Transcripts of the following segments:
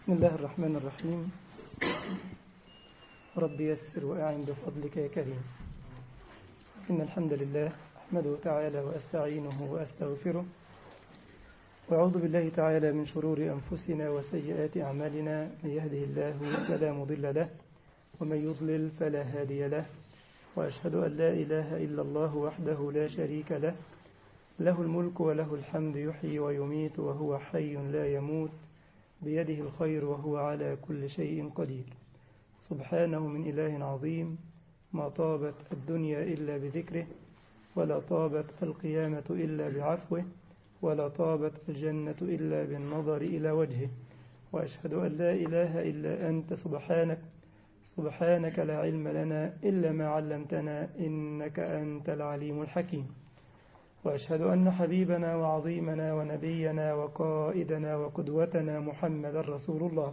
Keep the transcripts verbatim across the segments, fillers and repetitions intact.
بسم الله الرحمن الرحيم. رب يسر وأعن بفضلك يا كريم. إن الحمد لله أحمده تعالى وأستعينه وأستغفره، وأعوذ بالله تعالى من شرور أنفسنا وسيئات أعمالنا. من يهده الله فلا مضل له، ومن يضلل فلا هادي له، وأشهد أن لا إله إلا الله وحده لا شريك له، له الملك وله الحمد، يحيي ويميت وهو حي لا يموت، بيده الخير وهو على كل شيء قدير. سبحانه من إله عظيم، ما طابت الدنيا إلا بذكره، ولا طابت القيامة إلا بعفوه، ولا طابت الجنة إلا بالنظر إلى وجهه. وأشهد أن لا إله إلا أنت سبحانك سبحانك لا علم لنا إلا ما علمتنا، إنك أنت العليم الحكيم. وأشهد أن حبيبنا وعظيمنا ونبينا وقائدنا وقدوتنا محمد رسول الله،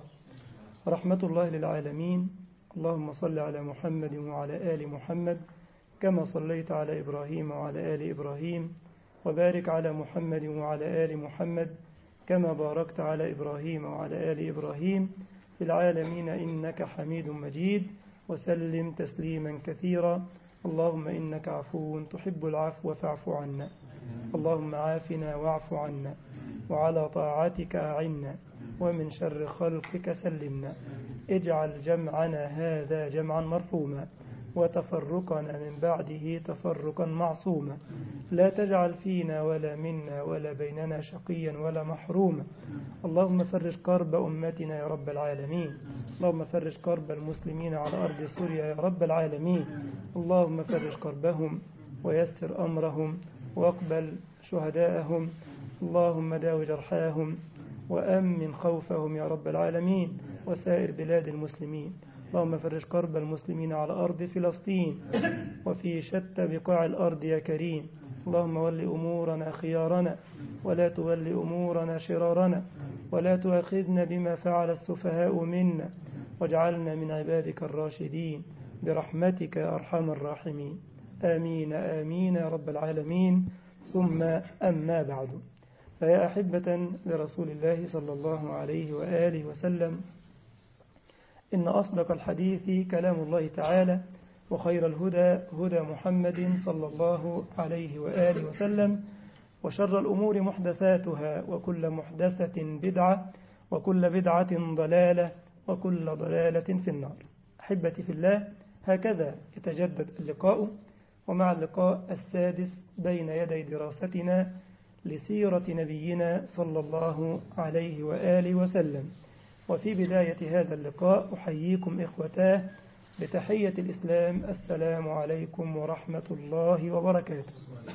رحمة الله للعالمين. اللهم صل على محمد وعلى آل محمد كما صليت على إبراهيم وعلى آل إبراهيم، وبارك على محمد وعلى آل محمد كما باركت على إبراهيم وعلى آل إبراهيم في العالمين إنك حميد مجيد. وسلم تسليما كثيرا. اللهم إنك عفو تحب العفو فاعف عنا. اللهم عافنا واعف عنا، وعلى طاعتك أعنا، ومن شر خلقك سلمنا. اجعل جمعنا هذا جمعا مرحوما، وتفرقنا من بعده تفرقا معصوما. لا تجعل فينا ولا منا ولا بيننا شقيا ولا محروما. اللهم فرج كرب أمتنا يا رب العالمين. اللهم فرج كرب المسلمين على أرض سوريا يا رب العالمين. اللهم فرج كربهم ويسر أمرهم واقبل شهداءهم. اللهم داو جرحاهم وأمن خوفهم يا رب العالمين، وسائر بلاد المسلمين. اللهم فرج كرب المسلمين على أرض فلسطين وفي شتى بقاع الأرض يا كريم. اللهم ول أمورنا خيارنا، ولا تول أمورنا شرارنا، ولا تؤاخذنا بما فعل السفهاء منا، واجعلنا من عبادك الراشدين برحمتك يا أرحم الراحمين. آمين آمين يا رب العالمين. ثم أما بعد، فيا أحبة لرسول الله صلى الله عليه وآله وسلم، إن أصدق الحديث كلام الله تعالى، وخير الهدى هدى محمد صلى الله عليه وآله وسلم، وشر الأمور محدثاتها، وكل محدثة بدعة، وكل بدعة ضلالة، وكل ضلالة في النار. أحبتي في الله، هكذا يتجدد اللقاء، ومع اللقاء السادس بين يدي دراستنا لسيرة نبينا صلى الله عليه وآله وسلم. وفي بداية هذا اللقاء أحييكم إخوتاه بتحية الإسلام: السلام عليكم ورحمة الله وبركاته.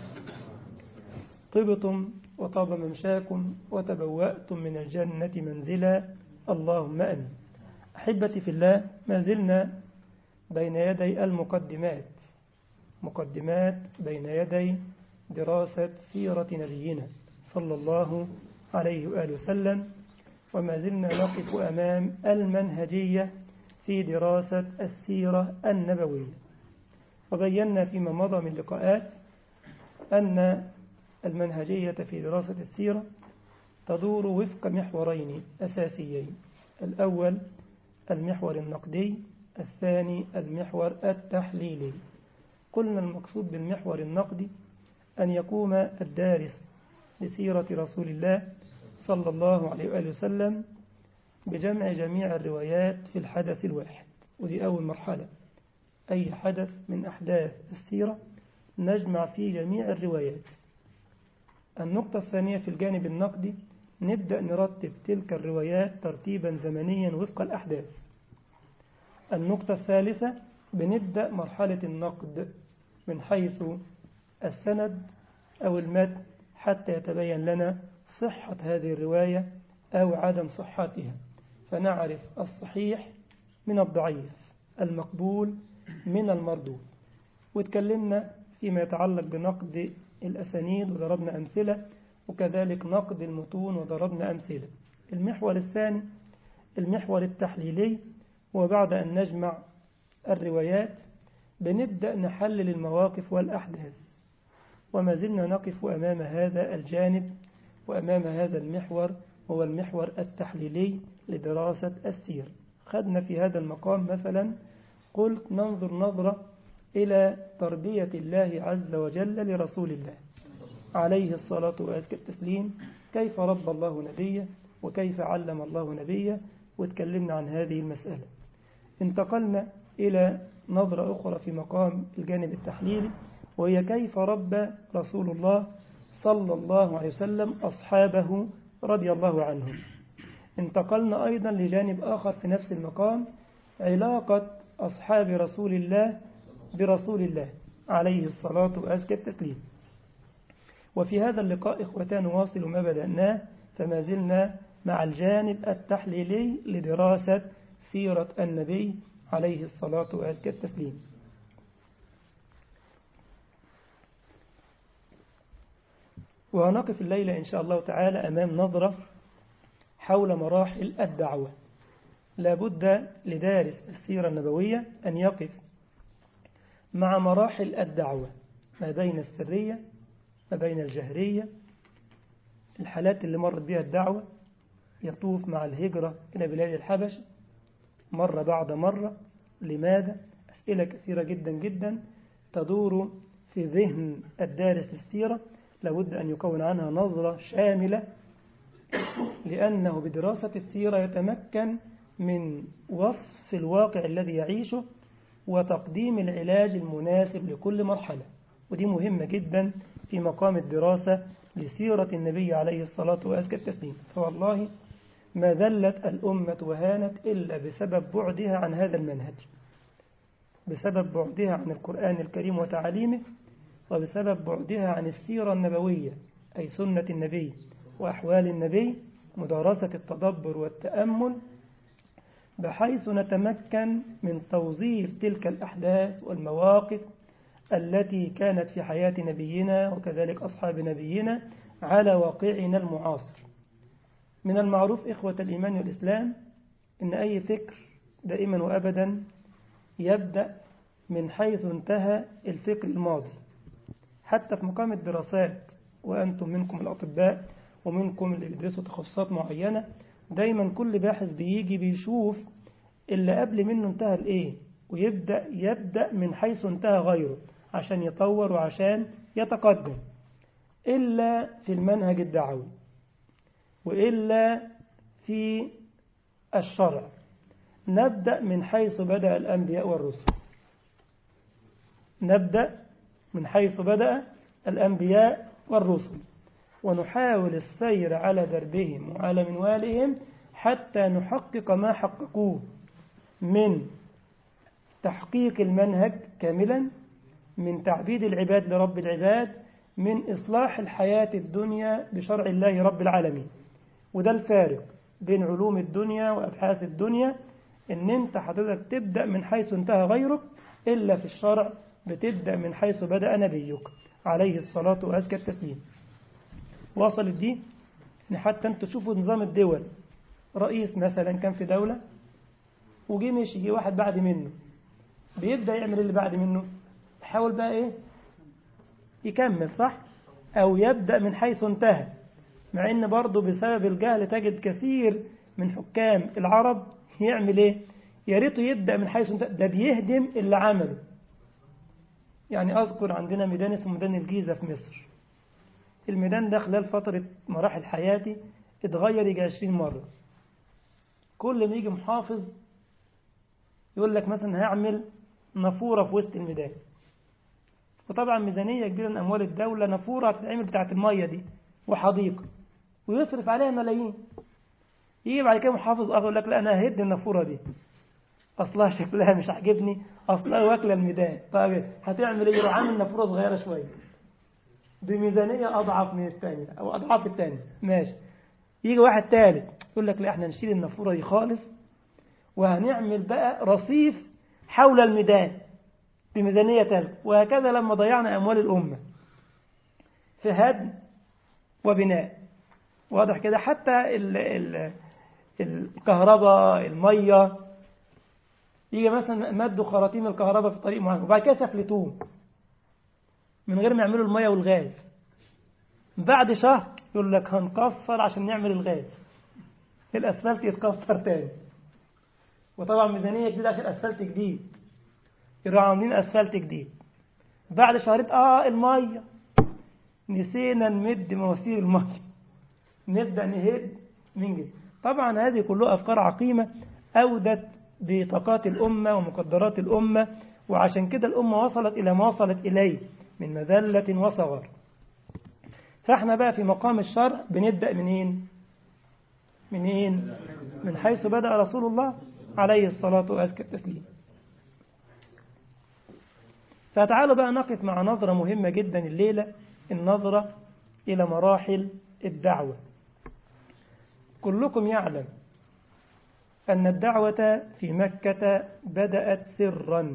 طبتم وطاب ممشاكم وتبوأتم من الجنة منزلا، اللهم آمين. أحبتي في الله، ما زلنا بين يدي المقدمات مقدمات بين يدي دراسة سيرة نبينا صلى الله عليه وآله وسلم، وما زلنا نقف أمام المنهجية في دراسة السيرة النبوية. وبينا فيما مضى من لقاءات أن المنهجية في دراسة السيرة تدور وفق محورين أساسيين: الأول المحور النقدي، الثاني المحور التحليلي. قلنا المقصود بالمحور النقدي أن يقوم الدارس لسيرة رسول الله صلى الله عليه وآله وسلم بجمع جميع الروايات في الحدث الواحد، ودي أول مرحلة. أي حدث من أحداث السيرة نجمع فيه جميع الروايات. النقطة الثانية في الجانب النقدي، نبدأ نرتب تلك الروايات ترتيبا زمنيا وفق الأحداث. النقطة الثالثة، بنبدأ مرحلة النقد من حيث السند أو المتن حتى يتبين لنا صحة هذه الرواية أو عدم صحتها، فنعرف الصحيح من الضعيف، المقبول من المردود. واتكلمنا فيما يتعلق بنقد الأسانيد وضربنا أمثلة، وكذلك نقد المتون وضربنا أمثلة. المحور الثاني المحور التحليلي، وبعد أن نجمع الروايات بنبدأ نحلل المواقف والأحداث. وما زلنا نقف أمام هذا الجانب وأمام هذا المحور هو المحور التحليلي لدراسة السير. خدنا في هذا المقام مثلا قلت ننظر نظرة إلى تربية الله عز وجل لرسول الله عليه الصلاة وأزكى التسليم، كيف ربى الله نبيه وكيف علم الله نبيه، واتكلمنا عن هذه المسألة. انتقلنا إلى نظرة أخرى في مقام الجانب التحليلي، وهي كيف ربى رسول الله صلى الله عليه وسلم أصحابه رضي الله عنهم. انتقلنا أيضا لجانب آخر في نفس المقام، علاقة أصحاب رسول الله برسول الله عليه الصلاة وأزكى التسليم. وفي هذا اللقاء إخوتان نواصل ما بدأناه، فما زلنا مع الجانب التحليلي لدراسة سيرة النبي عليه الصلاة وأزكى التسليم. وهنقف الليلة إن شاء الله تعالى أمام نظرة حول مراحل الدعوة. لابد لدارس السيرة النبوية أن يقف مع مراحل الدعوة ما بين السرية ما بين الجهرية، الحالات اللي مرت بها الدعوة، يطوف مع الهجرة إلى بلاد الحبش مرة بعد مرة. لماذا؟ أسئلة كثيرة جدا جدا تدور في ذهن الدارس السيرة، لابد أن يكون عنها نظرة شاملة، لأنه بدراسة السيرة يتمكن من وصف الواقع الذي يعيشه وتقديم العلاج المناسب لكل مرحلة. ودي مهمة جدا في مقام الدراسة لسيرة النبي عليه الصلاة وأزكى التسليم. فوالله ما ذلت الأمة وهانت إلا بسبب بعدها عن هذا المنهج، بسبب بعدها عن القرآن الكريم وتعاليمه، وبسبب بعدها عن السيرة النبوية أي سنة النبي وأحوال النبي، مدارسة التدبر والتأمل، بحيث نتمكن من توظيف تلك الأحداث والمواقف التي كانت في حياة نبينا وكذلك أصحاب نبينا على واقعنا المعاصر. من المعروف إخوة الإيمان والإسلام إن أي فكر دائما وأبدا يبدأ من حيث انتهى الفكر الماضي. حتى في مقام الدراسات، وأنتم منكم الأطباء ومنكم اللي بيدرسوا تخصصات معينة، دايما كل باحث بيجي بيشوف اللي قبل منه انتهى الإيه، ويبدأ يبدأ من حيث انتهى غيره عشان يطور وعشان يتقدم. إلا في المنهج الدعوي وإلا في الشرع نبدأ من حيث بدأ الأنبياء والرسل، نبدأ من حيث بدأ الأنبياء والرسل، ونحاول السير على دربهم وعلى منوالهم حتى نحقق ما حققوه من تحقيق المنهج كاملا، من تعبيد العباد لرب العباد، من إصلاح الحياة الدنيا بشرع الله رب العالمين. وده الفارق بين علوم الدنيا وأبحاث الدنيا، إن أنت حضرتك تبدأ من حيث انتهى غيرك، إلا في الشرع بتبدأ من حيث بدأ نبيك عليه الصلاة وأزكى التسليم. وصلت دي إن حتى أنتوا تشوفوا نظام الدول، رئيس مثلا كان في دولة وجي مشي، يجي واحد بعد منه بيبدأ يعمل اللي بعد منه، يحاول بقى إيه يكمل صح، أو يبدأ من حيث انتهى. مع إن برضه بسبب الجهل تجد كثير من حكام العرب يعمل إيه، يا ريته يبدأ من حيث انتهى، ده بيهدم اللي عمله. يعني أذكر عندنا ميدان اسمه ميدان الجيزة في مصر، الميدان ده خلال فترة مراحل حياتي اتغير يجي عشرين مرة. كل ما يجي محافظ يقول لك مثلا هعمل نافورة في وسط الميدان، وطبعا ميزانية كبيرة من أموال الدولة، نافورة هتتعمل بتاعة المية دي وحديقة ويصرف عليها ملايين. يجي بعد كده محافظ آخر يقول لك لا أنا ههد النافورة دي، أصلها شكلها مش عاجبني، أصلها واكلة الميدان. طيب هتعمل إيه؟ يروح عامل نافورة صغيرة شوية بميزانية أضعف من الثانية أو أضعاف الثانية، ماشي. يجي واحد ثالث يقول لك لا احنا نشيل النافورة دي خالص وهنعمل بقى رصيف حول الميدان بميزانية ثالثة. وهكذا لما ضيعنا أموال الأمة في هدم وبناء، واضح كده. حتى ال ال الكهرباء المية، يجي مثلا مدوا خراطيم الكهرباء في طريق معين وبعد كده سفلتوه من غير ما يعملوا المية والغاز. بعد شهر يقول لك هنقصر عشان نعمل الغاز. الأسفلت يتكسر تاني، وطبعا ميزانية جديدة عشان أسفلت جديد، يروحوا عاملين أسفلت جديد. بعد شهرين آه المية نسينا نمد مواسير المية، نبدأ نهد من جديد. طبعا هذه كلها أفكار عقيمة أودت بطاقات الأمة ومقدرات الأمة، وعشان كده الأمة وصلت إلى ما وصلت إليه من مذلة وصغر. فاحنا بقى في مقام الشرع بنبدأ منين؟ منين؟ من حيث بدأ رسول الله عليه الصلاة وأزكى التسليم. فتعالوا بقى نقف مع نظرة مهمة جدا الليلة، النظرة إلى مراحل الدعوة. كلكم يعلم أن الدعوة في مكة بدأت سرا.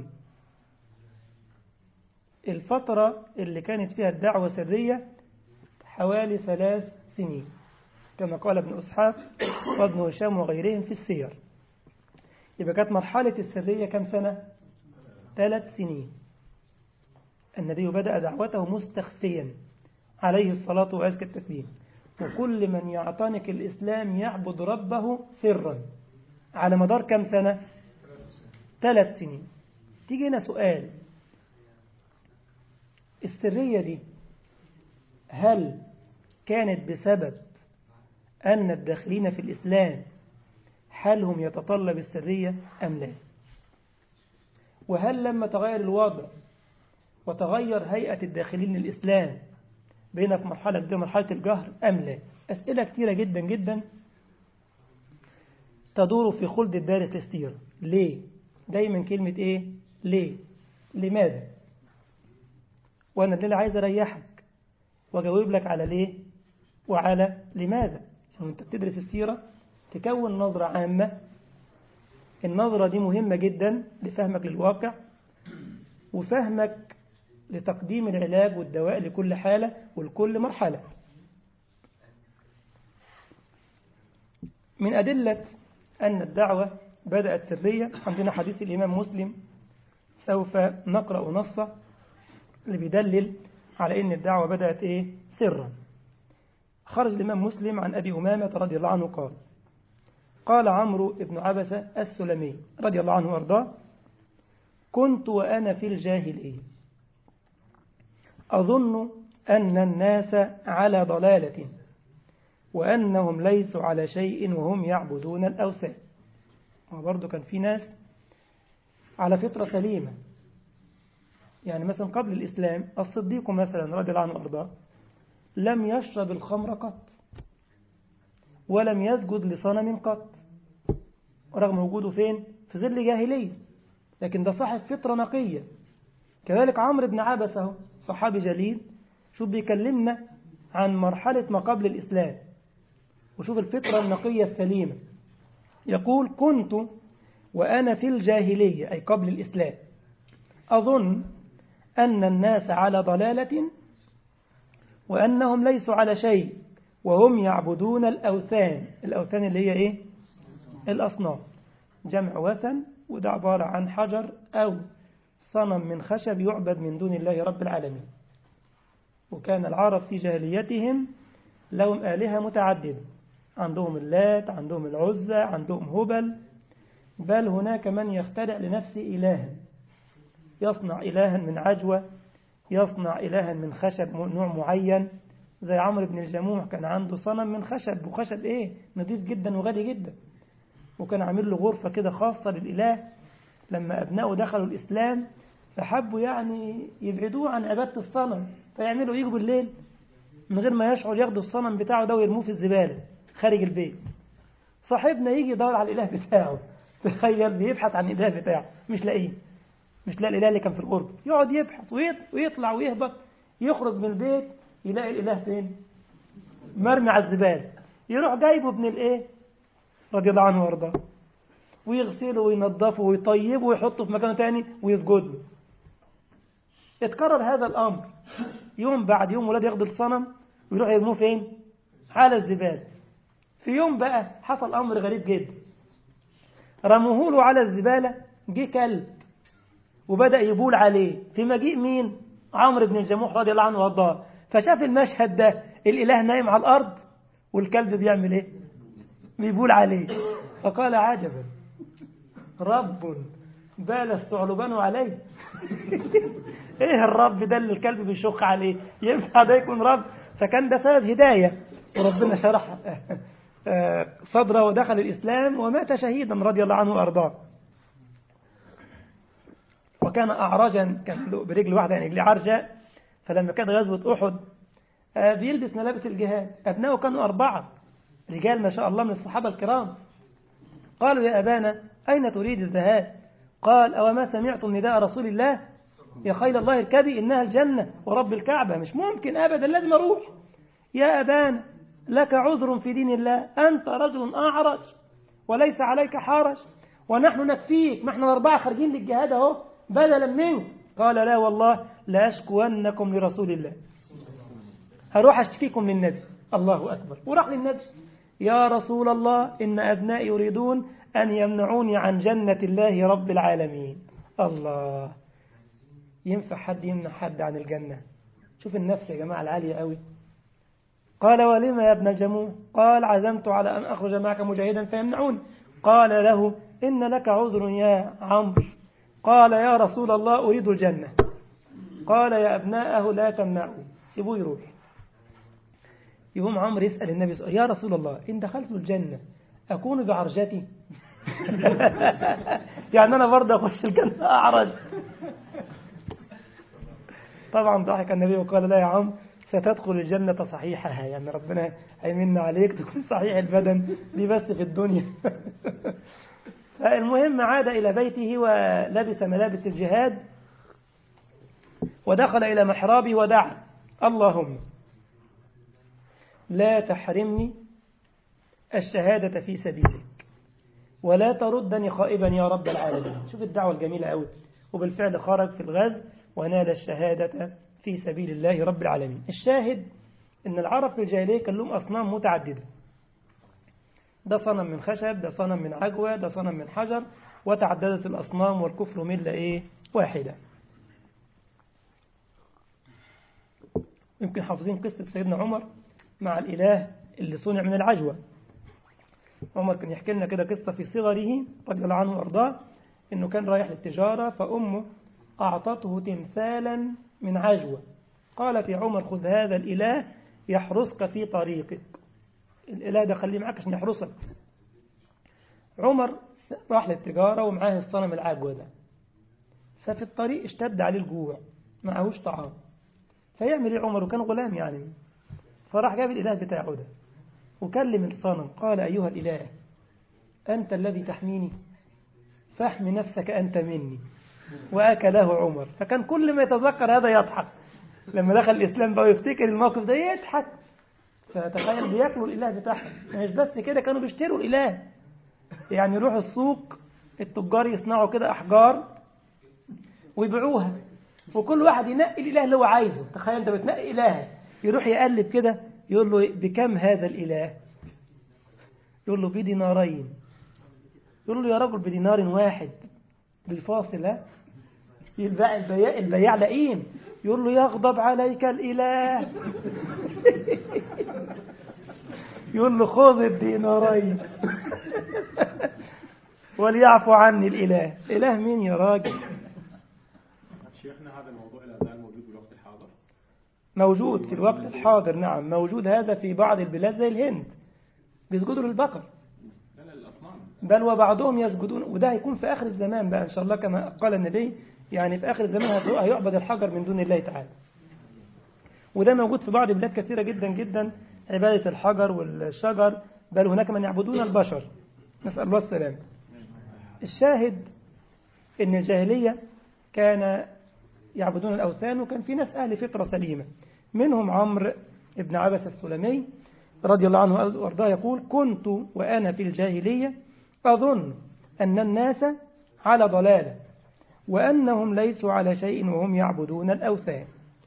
الفترة اللي كانت فيها الدعوة سرية حوالي ثلاث سنين كما قال ابن إسحاق وابن هشام وغيرهم في السير. يبقى كانت مرحلة السرية كم سنة؟ ثلاث سنين. النبي بدأ دعوته مستخفيا عليه الصلاة وأزكى التسليم، وكل من يعتنق الإسلام يعبد ربه سرا على مدار كم سنة؟ ثلاث سنين. تيجي هنا سؤال، السرية دي هل كانت بسبب أن الداخلين في الإسلام حالهم يتطلب السرية أم لا؟ وهل لما تغير الوضع وتغير هيئة الداخلين للإسلام بين في مرحلة جديدة مرحلة الجهر أم لا؟ أسئلة كثيرة جدا جدا تدور في خلد الدارس للسيرة. ليه؟ دايما كلمة إيه؟ ليه؟ لماذا؟ وأنا اللي عايز أريحك وأجاوب لك على ليه وعلى لماذا، عشان أنت بتدرس السيرة تكون نظرة عامة. النظرة دي مهمة جدا لفهمك للواقع وفهمك لتقديم العلاج والدواء لكل حالة ولكل مرحلة. من أدلة أن الدعوة بدأت سرية عندنا حديث الإمام مسلم، سوف نقرأ نصه اللي بيدلل على أن الدعوة بدأت إيه؟ سرا. خرج الإمام مسلم عن أبي أمامة رضي الله عنه قال قال عمرو بن عبسة السلمي رضي الله عنه وارضاه: كنت وأنا في الجاهلية أظن أن الناس على ضلالة وأنهم ليسوا على شيء وهم يعبدون الأوثان. وبرضه كان في ناس على فطرة سليمة، يعني مثلا قبل الإسلام الصديق مثلا رضي الله عنه وارضاه لم يشرب الخمر قط ولم يسجد لصنم قط، رغم وجوده فين؟ في ظل جاهلية، لكن ده صاحب فطرة نقية. كذلك عمرو بن عبسة صحابي جليل، شوف بيكلمنا عن مرحلة ما قبل الإسلام وشوف الفطرة النقية السليمة. يقول: كنت وأنا في الجاهلية أي قبل الإسلام أظن أن الناس على ضلالة وأنهم ليسوا على شيء وهم يعبدون الأوثان. الأوثان اللي هي إيه؟ الأصنام، جمع وثن، وده عبارة عن حجر أو صنم من خشب يعبد من دون الله رب العالمين. وكان العرب في جاهليتهم لهم آلهة متعددة، عندهم اللات، عندهم العزى، عندهم هبل، بل هناك من يخترع لنفسه إلها، يصنع إلها من عجوة، يصنع إلها من خشب نوع معين، زي عمرو بن الجموح كان عنده صنم من خشب، وخشب إيه؟ نظيف جدا وغالي جدا، وكان عامل له غرفة كده خاصة للإله. لما أبنائه دخلوا الإسلام فحبوا يعني يبعدوه عن عبادة الصنم، فيعملوا يجوا بالليل من غير ما يشعر ياخدوا الصنم بتاعه ده ويرموه في الزبالة خارج البيت. صاحبنا يجي يدور على الإله بتاعه، تخيل، بيبحث عن الإله بتاعه مش لاقيه، مش لاقي الإله اللي كان في الغرب، يقعد يبحث ويطلع ويهبط، يخرج من البيت يلاقي الإله فين؟ مرمي على الزبالة. يروح جايبه ابن الإيه رضي الله عنه وارضاه ويغسله وينظفه ويطيبه ويحطه في مكانه تاني ويسجد له. اتكرر هذا الأمر، يوم بعد يوم ولاد ياخدوا الصنم ويروح يرموه فين؟ على الزبالة. في يوم بقى حصل أمر غريب جدا، رموه له على الزبالة، جه كلب وبدأ يبول عليه. في مجيء مين؟ عمرو بن الجموح رضي الله عنه وارضاه، فشاف المشهد ده، الإله نايم على الأرض والكلب بيعمل إيه؟ بيقول عليه. فقال عجبا رب بال الثعلبان عليه. ايه الرب ده اللي الكلب بيشق عليه؟ ينفع ده يكون رب؟ فكان ده سبب هداية، وربنا شرح صدره ودخل الإسلام ومات شهيدا رضي الله عنه وأرضاه. وكان أعرجا، كان برجل واحدة يعني رجل عرجة. فلما كانت غزوة أحد بيلبس ملابس الجهاد. أبنائه كانوا أربعة رجال ما شاء الله من الصحابة الكرام. قالوا يا أبانا أين تريد الذهاب؟ قال أو ما سمعتم نداء رسول الله يا خيل الله اركبي إنها الجنة ورب الكعبة، مش ممكن أبدا لازم أروح. يا أبانا لك عذر في دين الله، أنت رجل أعرج وليس عليك حرج ونحن نكفيك، ما احنا الأربعة خارجين للجهاد اهو بدلا منك. قال لا والله لا أشكونكم لرسول الله، هروح أشتكيكم للنبي. الله أكبر. وراح للنبي يا رسول الله إن أبنائي يريدون أن يمنعوني عن جنة الله رب العالمين. الله، ينفع حد يمنع حد عن الجنة؟ شوف النفس يا جماعة العالية قوي. قال ولما يا ابن الجموع؟ قال عزمت على أن أخرج معك مجاهدا فيمنعوني. قال له إن لك عذر يا عمرو. قال يا رسول الله أريد الجنة. قال يا أبناءه لا تمنعوا، سيبوه يروح. يقوم عمرو يسأل النبي يا رسول الله إن دخلت الجنة أكون بعرجتي؟ يعني أنا برضه أخش الجنة أعرج؟ طبعا ضحك النبي وقال لا يا عم ستدخل الجنة صحيحها، يعني ربنا هيمن عليك تكون صحيح البدن دي بس في الدنيا. المهم عاد إلى بيته ولبس ملابس الجهاد ودخل إلى محرابه ودعا اللهم لا تحرمني الشهادة في سبيلك ولا تردني خائبا يا رب العالمين. شوف الدعوة الجميلة أوي. وبالفعل خرج في الغزو ونال الشهادة في سبيل الله رب العالمين. الشاهد أن العرب في الجاهلية كان لهم أصنام متعددة، ده صنم من خشب، ده صنم من عجوة، ده صنم من حجر، وتعددت الأصنام والكفر ملة إيه واحدة. يمكن حافظين قصة سيدنا عمر مع الإله اللي صنع من العجوة. عمر كان يحكي لنا كده قصة في صغره رضي الله عنه وأرضاه، إنه كان رايح للتجارة فأمه أعطته تمثالا من عجوة. قالت يا عمر خذ هذا الإله يحرسك في طريقك، الإله ده خليه معك عشان يحرسك. عمر راح للتجارة ومعاه الصنم العجوة ده، ففي الطريق اشتد عليه الجوع معهوش طعام، فيعمل ايه عمر وكان غلام يعني، فراح جاب الإله بتاعه ده وكلم الصنم قال أيها الإله أنت الذي تحميني فاحمي نفسك أنت مني. وأكله عمر. فكان كل ما يتذكر هذا يضحك، لما دخل الإسلام بقى يفتكر الموقف ده يضحك. فتخيل بياكلوا الإله بتاعهم. مش بس كده، كانوا بيشتروا الإله، يعني يروحوا السوق التجار يصنعوا كده أحجار ويبيعوها، وكل واحد ينقي الإله اللي هو عايزه. تخيل انت بتنقي إله، يروح يقلب كده يقول له بكم هذا الإله؟ يقول له بدينارين. يقول له يا رجل بدينار واحد بالفاصل، ها؟ البياع البياع البياع لئيم، يقول له يغضب عليك الإله. يقول له خذ الدينارين وليعفو عني الإله. إله مين يا راجل؟ شيخنا هذا الموضوع لا زال موجود في الوقت الحاضر؟ موجود في الوقت الحاضر، نعم موجود هذا في بعض البلاد زي الهند، بيسجدوا للبقر، بل وبعضهم يسجدون. وده هيكون في آخر الزمان بقى إن شاء الله كما قال النبي، يعني في آخر الزمان هيعبد الحجر من دون الله تعالى. وده موجود في بعض البلاد كثيرة جدا جدا، عبادة الحجر والشجر، بل هناك من يعبدون البشر، نسأل الله السلام. الشاهد إن الجاهلية كان يعبدون الأوثان، وكان في ناس أهل فطرة سليمة، منهم عمرو بن عبس السلمي رضي الله عنه وارضاه يقول كنت وأنا في الجاهلية أظن أن الناس على ضلالة وأنهم ليسوا على شيء وهم يعبدون الأوثان،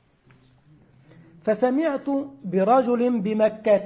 فسمعت برجل بمكة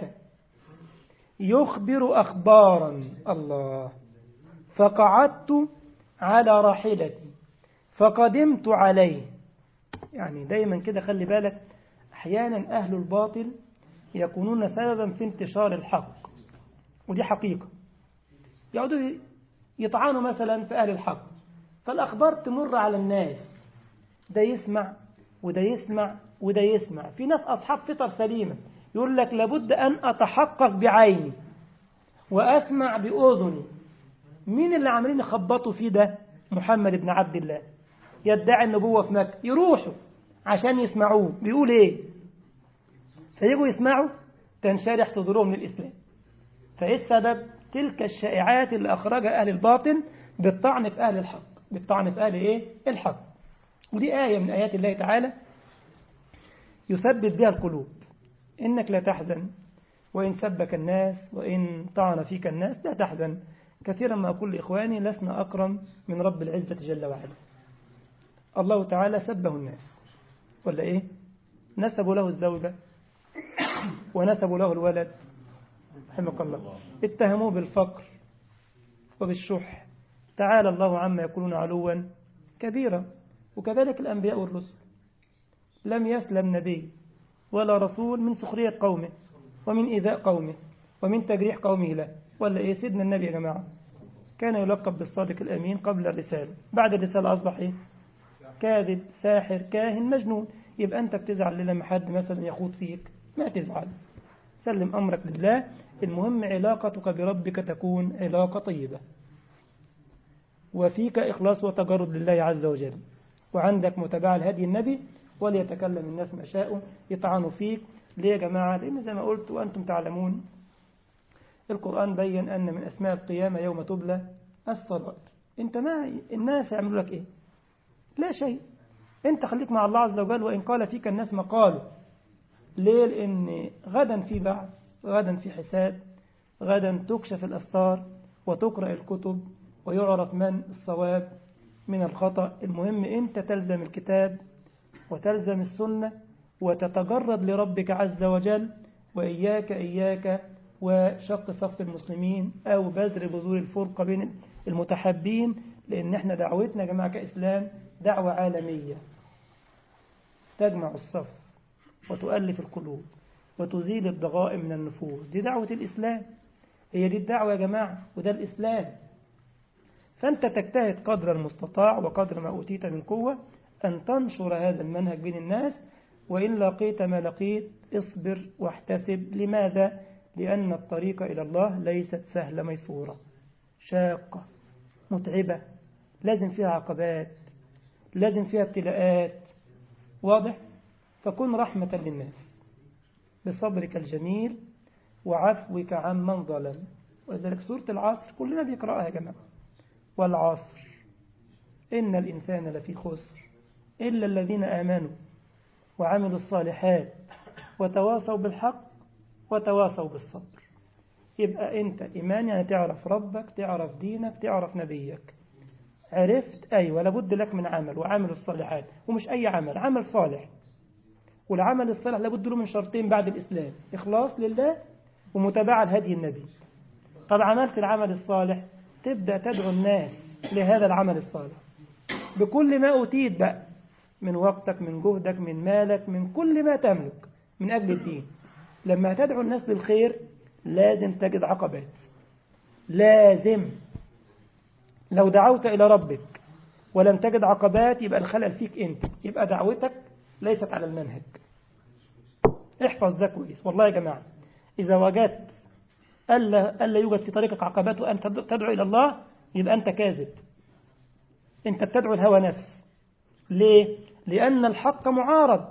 يخبر أخبارا الله، فقعدت على راحلتي فقدمت عليه. يعني دايما كده خلي بالك، أحيانا أهل الباطل يكونون سببا في انتشار الحق، ودي حقيقة. يقعدوا يطعنوا مثلا في أهل الحق، فالأخبار تمر على الناس، ده يسمع وده يسمع وده يسمع. في ناس أصحاب فطر سليمة يقول لك لابد أن أتحقق بعيني وأسمع بأذني. مين اللي عاملين يخبطوا فيه ده؟ محمد بن عبد الله يدعي النبوة في مكة، يروحوا عشان يسمعوه بيقول إيه، فيجوا يسمعوا تنشرح صدورهم للإسلام. فإيه السبب؟ تلك الشائعات اللي أخرجها أهل الباطن بالطعن في أهل الحق، بالطعن في أهل إيه؟ الحق. ودي آية من آيات الله تعالى يثبت بها القلوب، إنك لا تحزن وإن سبك الناس وإن طعن فيك الناس لا تحزن. كثيرا ما أقول لإخواني لسنا أكرم من رب العزة جل وعلا. الله تعالى سبه الناس ولا إيه؟ نسبوا له الزوجة ونسبوا له الولد رحمك الله، اتهموه بالفقر وبالشح، تعالى الله عما يقولون علوا كبيرا. وكذلك الأنبياء والرسل، لم يسلم نبي ولا رسول من سخرية قومه ومن إيذاء قومه ومن تجريح قومه له، ولا إيه؟ سيدنا النبي يا جماعة كان يلقب بالصادق الأمين قبل الرسالة، بعد الرسالة أصبح إيه؟ كاذب، ساحر، كاهن، مجنون. يبقى أنت بتزعل لما حد مثلا يخوض فيك؟ ما تزعل، سلم أمرك لله. المهم علاقتك بربك تكون علاقة طيبة وفيك إخلاص وتجرد لله عز وجل، وعندك متابعة لهدي النبي. وليتكلم الناس ما شاءوا، يطعنوا فيك. ليه يا جماعة؟ لأن زي ما قلت وأنتم تعلمون القرآن بين أن من أسماء القيامة يوم تبلى السرائر. أنت ما الناس يعملوا لك إيه؟ لا شيء. أنت خليك مع الله عز وجل، وإن قال فيك الناس مقالوا. ليه؟ لأن غدا في بعث، غدا في حساب، غدا تكشف الأستار وتقرأ الكتب ويعرف من الصواب من الخطأ. المهم أنت تلزم الكتاب وتلزم السنة وتتجرد لربك عز وجل، وإياك إياك وشق صف المسلمين أو بذر بذور الفرقة بين المتحابين. لأن احنا دعوتنا يا جماعة كإسلام دعوة عالمية تجمع الصف وتؤلف القلوب وتزيل الضغائن من النفوس. دي دعوة الإسلام، هي دي الدعوة يا جماعة، وده الإسلام. فأنت تجتهد قدر المستطاع وقدر ما أوتيت من قوة أن تنشر هذا المنهج بين الناس. وإن لقيت ما لقيت اصبر واحتسب. لماذا؟ لأن الطريق إلى الله ليست سهلة ميسورة، شاقة متعبة، لازم فيها عقبات، لازم فيها ابتلاءات. واضح؟ فكن رحمة للناس بصبرك الجميل وعفوك عمن ظلم. ولذلك سورة العصر كلنا بيقرأها يا جماعة، والعصر إن الإنسان لفي خسر إلا الذين آمنوا وعملوا الصالحات وتواصوا بالحق وتواصوا بالصبر. يبقى أنت إيمان يعني تعرف ربك، تعرف دينك، تعرف نبيك. عرفت؟ أيوة، لابد لك من عمل، وعمل الصالحات، ومش أي عمل، عمل صالح. والعمل الصالح لابد له من شرطين بعد الإسلام: إخلاص لله ومتابعة لهدي النبي. طب عملت العمل الصالح، تبدأ تدعو الناس لهذا العمل الصالح بكل ما أوتيت بقى، من وقتك، من جهدك، من مالك، من كل ما تملك من أجل الدين. لما تدعو الناس للخير لازم تجد عقبات، لازم. لو دعوت إلى ربك ولم تجد عقبات يبقى الخلل فيك أنت، يبقى دعوتك ليست على المنهج. احفظ ده كويس والله يا جماعة. إذا وجدت ألا, ألا يوجد في طريقك عقبات وأنت تدعو إلى الله يبقى أنت كاذب، أنت بتدعو الهوى نفس. ليه؟ لأن الحق معارض.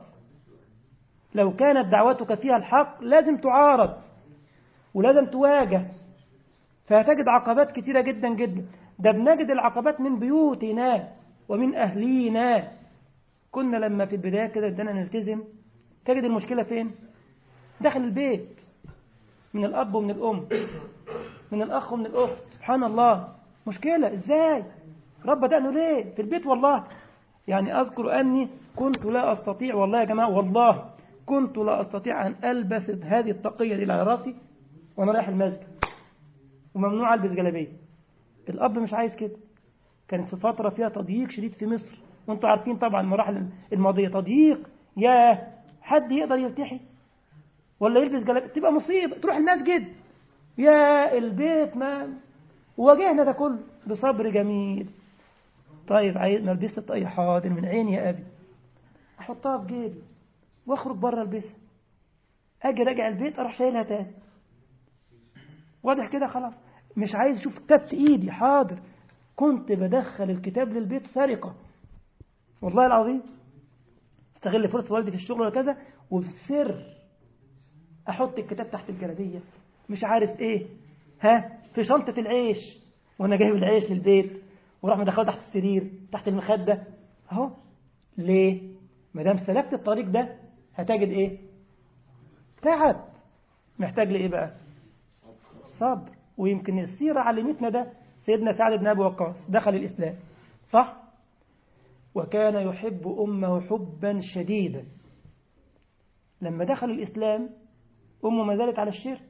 لو كانت دعوتك فيها الحق لازم تعارض ولازم تواجه، فهتجد عقبات كتيرة جدا جدا. ده بنجد العقبات من بيوتنا ومن أهلينا. كنا لما في البداية كده بدنا نلتزم، تجد المشكلة فين؟ داخل البيت، من الأب ومن الأم، من الأخ ومن الأخت. سبحان الله، مشكلة. إزاي؟ رب بدأنا ليه؟ في البيت. والله يعني أذكر أني كنت لا أستطيع، والله يا جماعة والله كنت لا أستطيع أن ألبس هذه الطاقية دي على راسي وأنا رايح المسجد، وممنوع ألبس جلابية. الأب مش عايز كده. كانت في فترة فيها تضييق شديد في مصر، وانتوا عارفين طبعا المراحل الماضية، تضييق. يا حد يقدر يلتحي ولا يلبس جلابية؟ تبقى مصيبة. تروح المسجد يا البيت ما واجهنا ده كله بصبر جميل. طيب عايز ما لبست طاقية، حاضر من عيني يا أبي، أحطها في جيبي وأخرج بره البسها، أجي راجع البيت أروح شايلها تاني. واضح كده؟ خلاص مش عايز أشوف كتاب في إيدي، حاضر. كنت بدخل الكتاب للبيت سرقة والله العظيم، استغل فرصة والدي في الشغل ولا كذا، وبسر أحط الكتاب تحت الجلابية مش عارف إيه، ها في شنطة العيش وأنا جايب العيش للبيت، وراح مدخله تحت السرير تحت المخدة أهو. ليه؟ مدام سلكت الطريق ده هتجد إيه؟ تعب. محتاج لإيه بقى؟ صبر. ويمكن السيرة علمتنا ده. سيدنا سعد بن أبي وقاص دخل الإسلام صح؟ وكان يحب أمه حبا شديدا. لما دخل الإسلام أمه ما زالت على الشرك،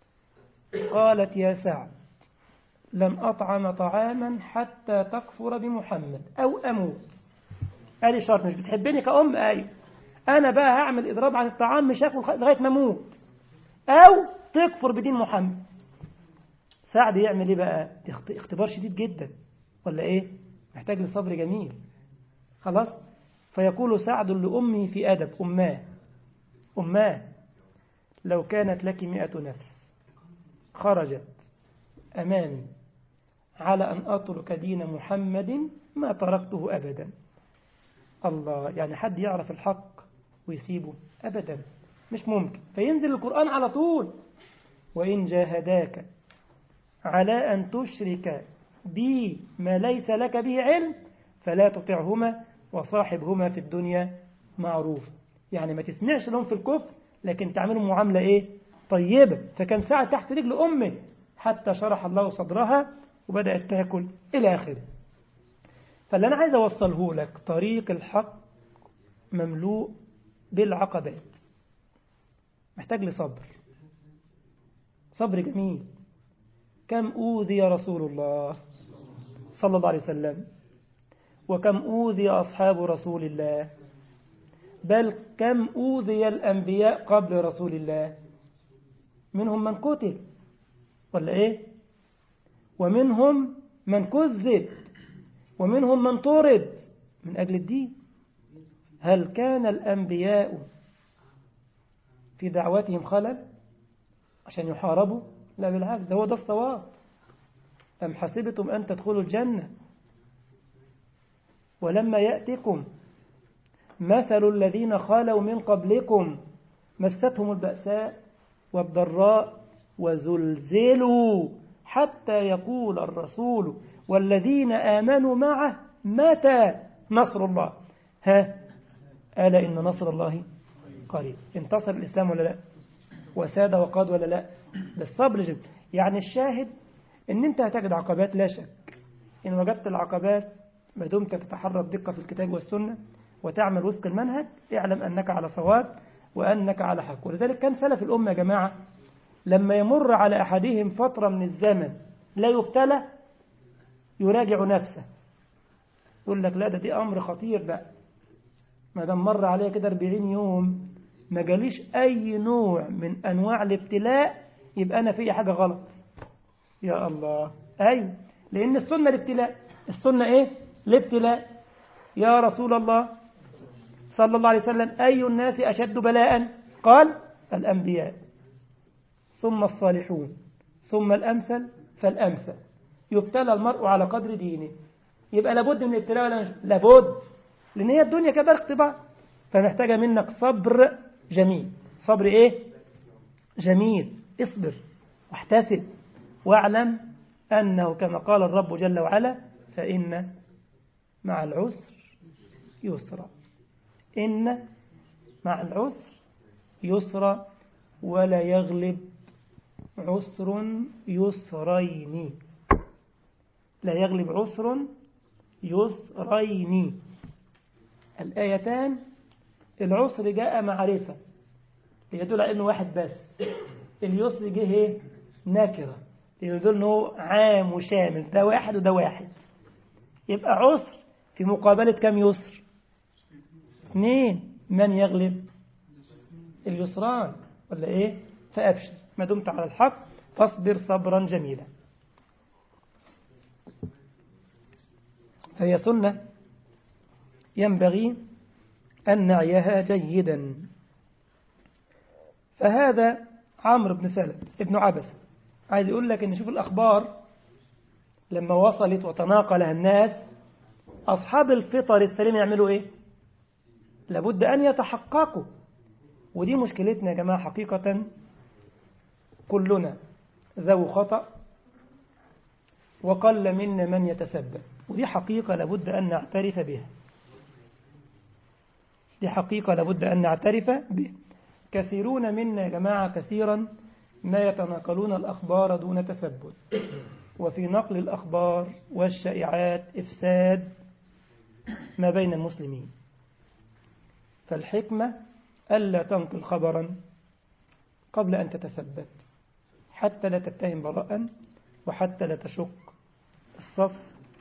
قالت يا سعد لن أطعم طعاما حتى تكفر بمحمد أو أموت. قال لي شرط، مش بتحبني كأم؟ أيوه. أنا بقى هعمل إضراب عن الطعام مش هاكل لغاية ما أموت أو تكفر بدين محمد. سعد يعمل إيه بقى؟ اختبار شديد جدا ولا إيه؟ محتاج لصبر جميل. خلاص. فيقول سعد لأمه في أدب: أماه أماه لو كانت لك مئة نفس خرجت أمامي على أن أترك دين محمد ما تركته أبدا. الله، يعني حد يعرف الحق ويسيبه؟ أبدا، مش ممكن. فينزل القرآن على طول: وإن جاهداك على أن تشرك بي ما ليس لك به علم فلا تطعهما وصاحبهما في الدنيا معروف. يعني ما تسمعش لهم في الكفر، لكن تعملهم معاملة إيه؟ طيبة. فكان ساعة تحت رجل أمه حتى شرح الله صدرها وبدأت تاكل إلى آخره. فاللي أنا عايز أوصله لك، طريق الحق مملوء بالعقبات، محتاج لصبر، صبر جميل. كم أوذي رسول الله صلى الله عليه وسلم، وكم أوذي أصحاب رسول الله، بل كم أوذي الأنبياء قبل رسول الله. منهم من قتل ولا إيه؟ ومنهم من كذب، ومنهم من طرد من أجل الدين. هل كان الأنبياء في دعوتهم خلل عشان يحاربوا؟ لا بالعكس، ده هو ده الصواب. أم حسبتم أن تدخلوا الجنة ولما يأتكم مثل الذين خالوا من قبلكم مستهم البأساء والضراء وزلزلوا حتى يقول الرسول والذين آمنوا معه متى نصر الله. ها ألا إن نصر الله قريب. انتصر الإسلام ولا لا؟ وساد وقاد ولا لا؟ بالصبر جد. يعني الشاهد إن أنت هتجد عقبات لا شك. إن وجدت العقبات ما دمت تتحرى بدقة في الكتاب والسنة وتعمل وفق المنهج، اعلم أنك على صواب وأنك على حق. ولذلك كان سلف الأمة يا جماعة لما يمر على أحدهم فترة من الزمن لا يبتلى يراجع نفسه، يقول لك لا ده دي أمر خطير بقى، ما دام مر عليه كده أربعين يوم ما جاليش أي نوع من أنواع الابتلاء، يبقى أنا في حاجة غلط. يا الله، أيوه، لأن السنة الابتلاء. السنة إيه؟ الابتلاء. يا رسول الله صلى الله عليه وسلم أي الناس أشد بلاء؟ قال الأنبياء ثم الصالحون ثم الأمثل فالأمثل. يبتلى المرء على قدر دينه. يبقى لابد من الابتلاء ولا مش؟ لابد، لأن هي الدنيا كده اختبار. فمحتاجة منك صبر جميل. صبر إيه؟ جميل. اصبر واحتسب واعلم أنه كما قال الرب جل وعلا: فإن مع العسر يسرا. إن مع العسر يسرا ولا يغلب عسر يسرين. لا يغلب عسر يسرين. الآيتان العسر جاء معرفة يدل على أنه واحد بس، اليسر جه ايه؟ نكرة يدل أنه عام وشامل، ده واحد وده واحد. يبقى عسر في مقابلة كم يسر؟ اثنين. من يغلب؟ اليسران ولا ايه؟ فأبشر ما دمت على الحق فاصبر صبرا جميلا. فهي سنة ينبغي أن نعيها جيدا. فهذا عمرو بن سلمة ابن عبس عايز يقول لك أن شوف الأخبار لما وصلت وتناقلها الناس، أصحاب الفطر السليم يعملوا إيه؟ لابد أن يتحققوا. ودي مشكلتنا يا جماعة حقيقة، كلنا ذو خطأ وقل منا من يتسبب، ودي حقيقة لابد أن نعترف بها. دي حقيقة لابد أن نعترف بها. كثيرون منا يا جماعة كثيرا ما يتناقلون الأخبار دون تثبت، وفي نقل الأخبار والشائعات إفساد ما بين المسلمين. فالحكمة ألا تنقل خبرا قبل أن تتثبت، حتى لا تتهم براء، وحتى لا تشق الصف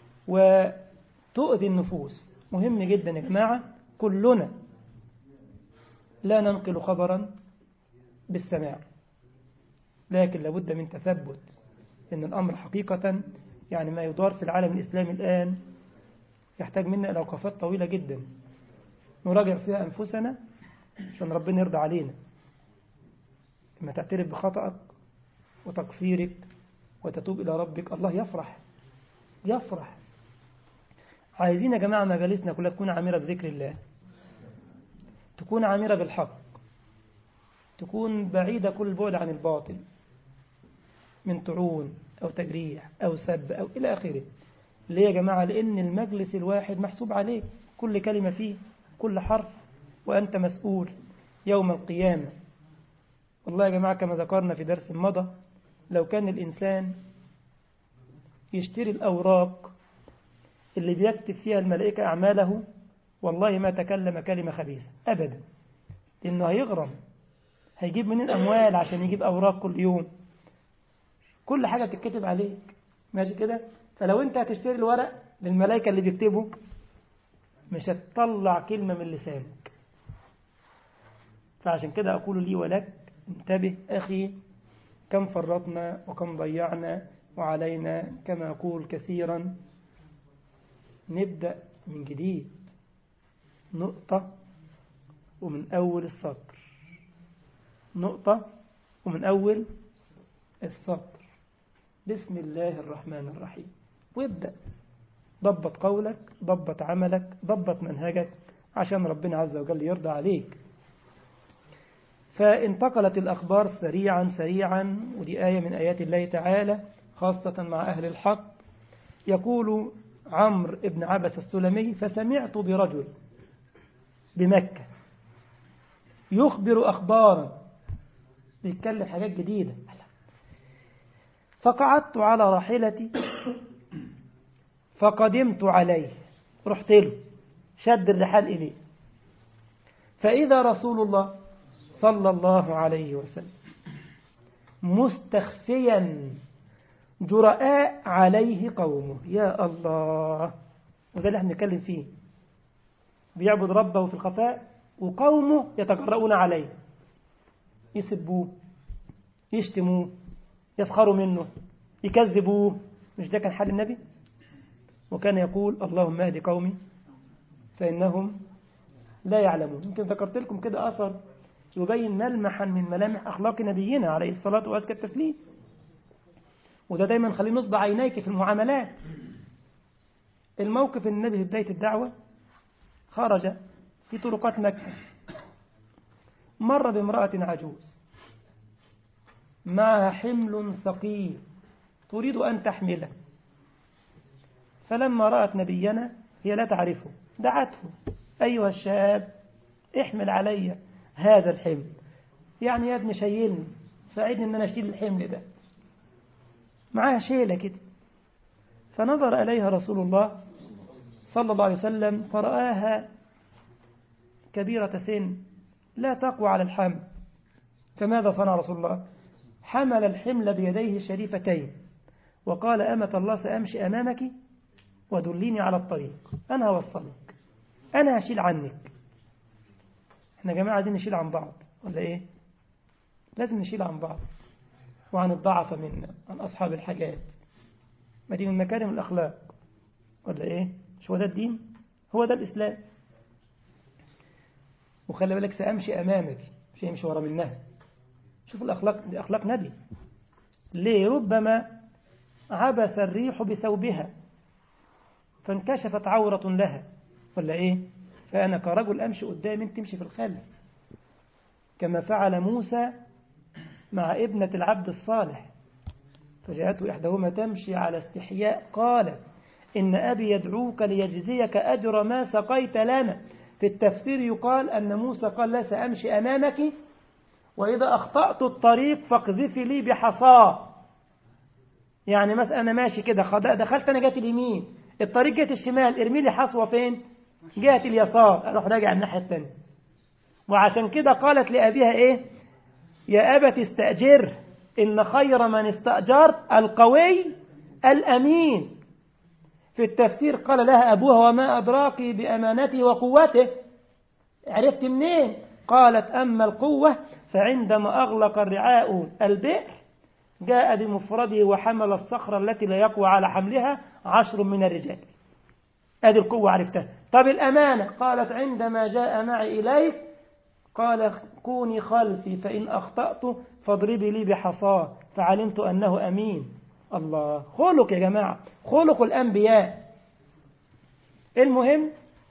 وتؤذي النفوس. مهم جدا يا جماعة، كلنا لا ننقل خبرا بالسماع، لكن لابد من تثبت. إن الأمر حقيقة يعني ما يدار في العالم الإسلامي الآن يحتاج منا إلى وقفات طويلة جدا نراجع فيها أنفسنا عشان ربنا يرضى علينا. لما تعترف بخطأك وتقصيرك وتتوب إلى ربك، الله يفرح يفرح. عايزين يا جماعة مجالسنا كلها تكون عامرة بذكر الله، تكون عامرة بالحق، تكون بعيدة كل البعد عن الباطل من طعون أو تجريح أو سب أو إلى آخره. ليه يا جماعة؟ لأن المجلس الواحد محسوب عليه، كل كلمة فيه، كل حرف، وأنت مسؤول يوم القيامة. والله يا جماعة كما ذكرنا في درس مضى، لو كان الإنسان يشتري الأوراق اللي بيكتب فيها الملائكة أعماله، والله ما تكلم كلمة خبيثة أبدا، لأنه هيغرم. هيجيب منين أموال عشان يجيب أوراق كل يوم؟ كل حاجة تتكتب عليك، ماشي كده؟ فلو أنت هتشتري الورق للملائكة اللي بيكتبوا، مش هتطلع كلمة من لسانك. فعشان كده أقول لي ولك انتبه أخي، كم فرطنا وكم ضيعنا، وعلينا كما أقول كثيرا نبدأ من جديد، نقطة ومن أول السطر، نقطة ومن أول السطر. بسم الله الرحمن الرحيم، وابدأ. ضبط قولك، ضبط عملك، ضبط منهجك، عشان ربنا عز وجل يرضى عليك. فانتقلت الأخبار سريعا سريعا، ودي آية من آيات الله تعالى خاصة مع أهل الحق. يقول عمرو بن عبس السلمي: فسمعت برجل بمكة يخبر أخبارا، بيتكلم حاجات جديدة، فقعدت على راحلتي فقدمت عليه، رحت له، شد الرحال إليه، فإذا رسول الله صلى الله عليه وسلم مستخفيا جرآء عليه قومه. يا الله، وده اللي احنا بنتكلم فيه. بيعبد ربه في الخفاء وقومه يتجرؤون عليه، يسبوه، يشتموه، يسخروا منه، يكذبوه. مش ده كان حال النبي؟ وكان يقول: اللهم اهد قومي فإنهم لا يعلمون. يمكن ذكرت لكم كده أثر يبين ملمحا من ملامح أخلاق نبينا عليه الصلاة وأزكى التسليم، وده دايما خليه نصب عينيك في المعاملات. الموقف النبي في بداية الدعوة خرج في طرقات مكة، مر بامرأة عجوز معها حمل ثقيل تريد أن تحمله، فلما رأت نبينا، هي لا تعرفه، دعته: أيها الشاب احمل علي هذا الحمل، يعني يا ابني شيلني، ساعدني أن أنا أشيل الحمل ده. معاها شيلة كده. فنظر إليها رسول الله صلى الله عليه وسلم فرآها كبيرة سن لا تقوى على الحمل. فماذا صنع رسول الله؟ حمل الحمل بيديه الشريفتين وقال: أمة الله سأمشي أمامك ودليني على الطريق، أنا هوصلك، أنا هشيل عنك. احنا يا جماعة عايزين نشيل عن بعض ولا إيه؟ لازم نشيل عن بعض. وعن الضعف منا، عن أصحاب الحاجات. ما دي من مكارم الأخلاق ولا إيه؟ مش هو ده الدين؟ هو ده الإسلام. وخلي بالك سأمشي أمامك، مش يمشي ورا منها. شوف الأخلاق دي أخلاق نبي. ليه؟ ربما عبس الريح بثوبها فانكشفت عورة لها ولا إيه؟ فأنا كرجل أمشي قدام، أنت تمشي في الخلف، كما فعل موسى مع ابنة العبد الصالح. فجاءته إحداهما تمشي على استحياء قالت إن أبي يدعوك ليجزيك أجر ما سقيت لنا. في التفسير يقال أن موسى قال لا سأمشي أمامك، وإذا أخطأت الطريق فاقذفي لي بحصاه. يعني مثلا أنا ماشي كده، دخلت أنا جهة اليمين، الطريق جهة الشمال، ارمي لي حصوة فين؟ جهة اليسار، أروح راجع الناحية الثانية. وعشان كده قالت لأبيها إيه؟ يا أبت استأجر إن خير من استأجرت القوي الأمين. في التفسير قال لها أبوها وما أدراك بأمانته وقوته، عرفت منين؟ قالت أما القوة فعندما أغلق الرعاء البئر جاء بمفرده وحمل الصخرة التي لا يقوى على حملها عشر من الرجال. هذه القوة عرفتها. طب الأمانة؟ قالت عندما جاء معي إليك قال كوني خلفي فإن أخطأت فاضربي لي بحصاه فعلمت أنه أمين. الله، خلق يا جماعة، خلق الأنبياء. المهم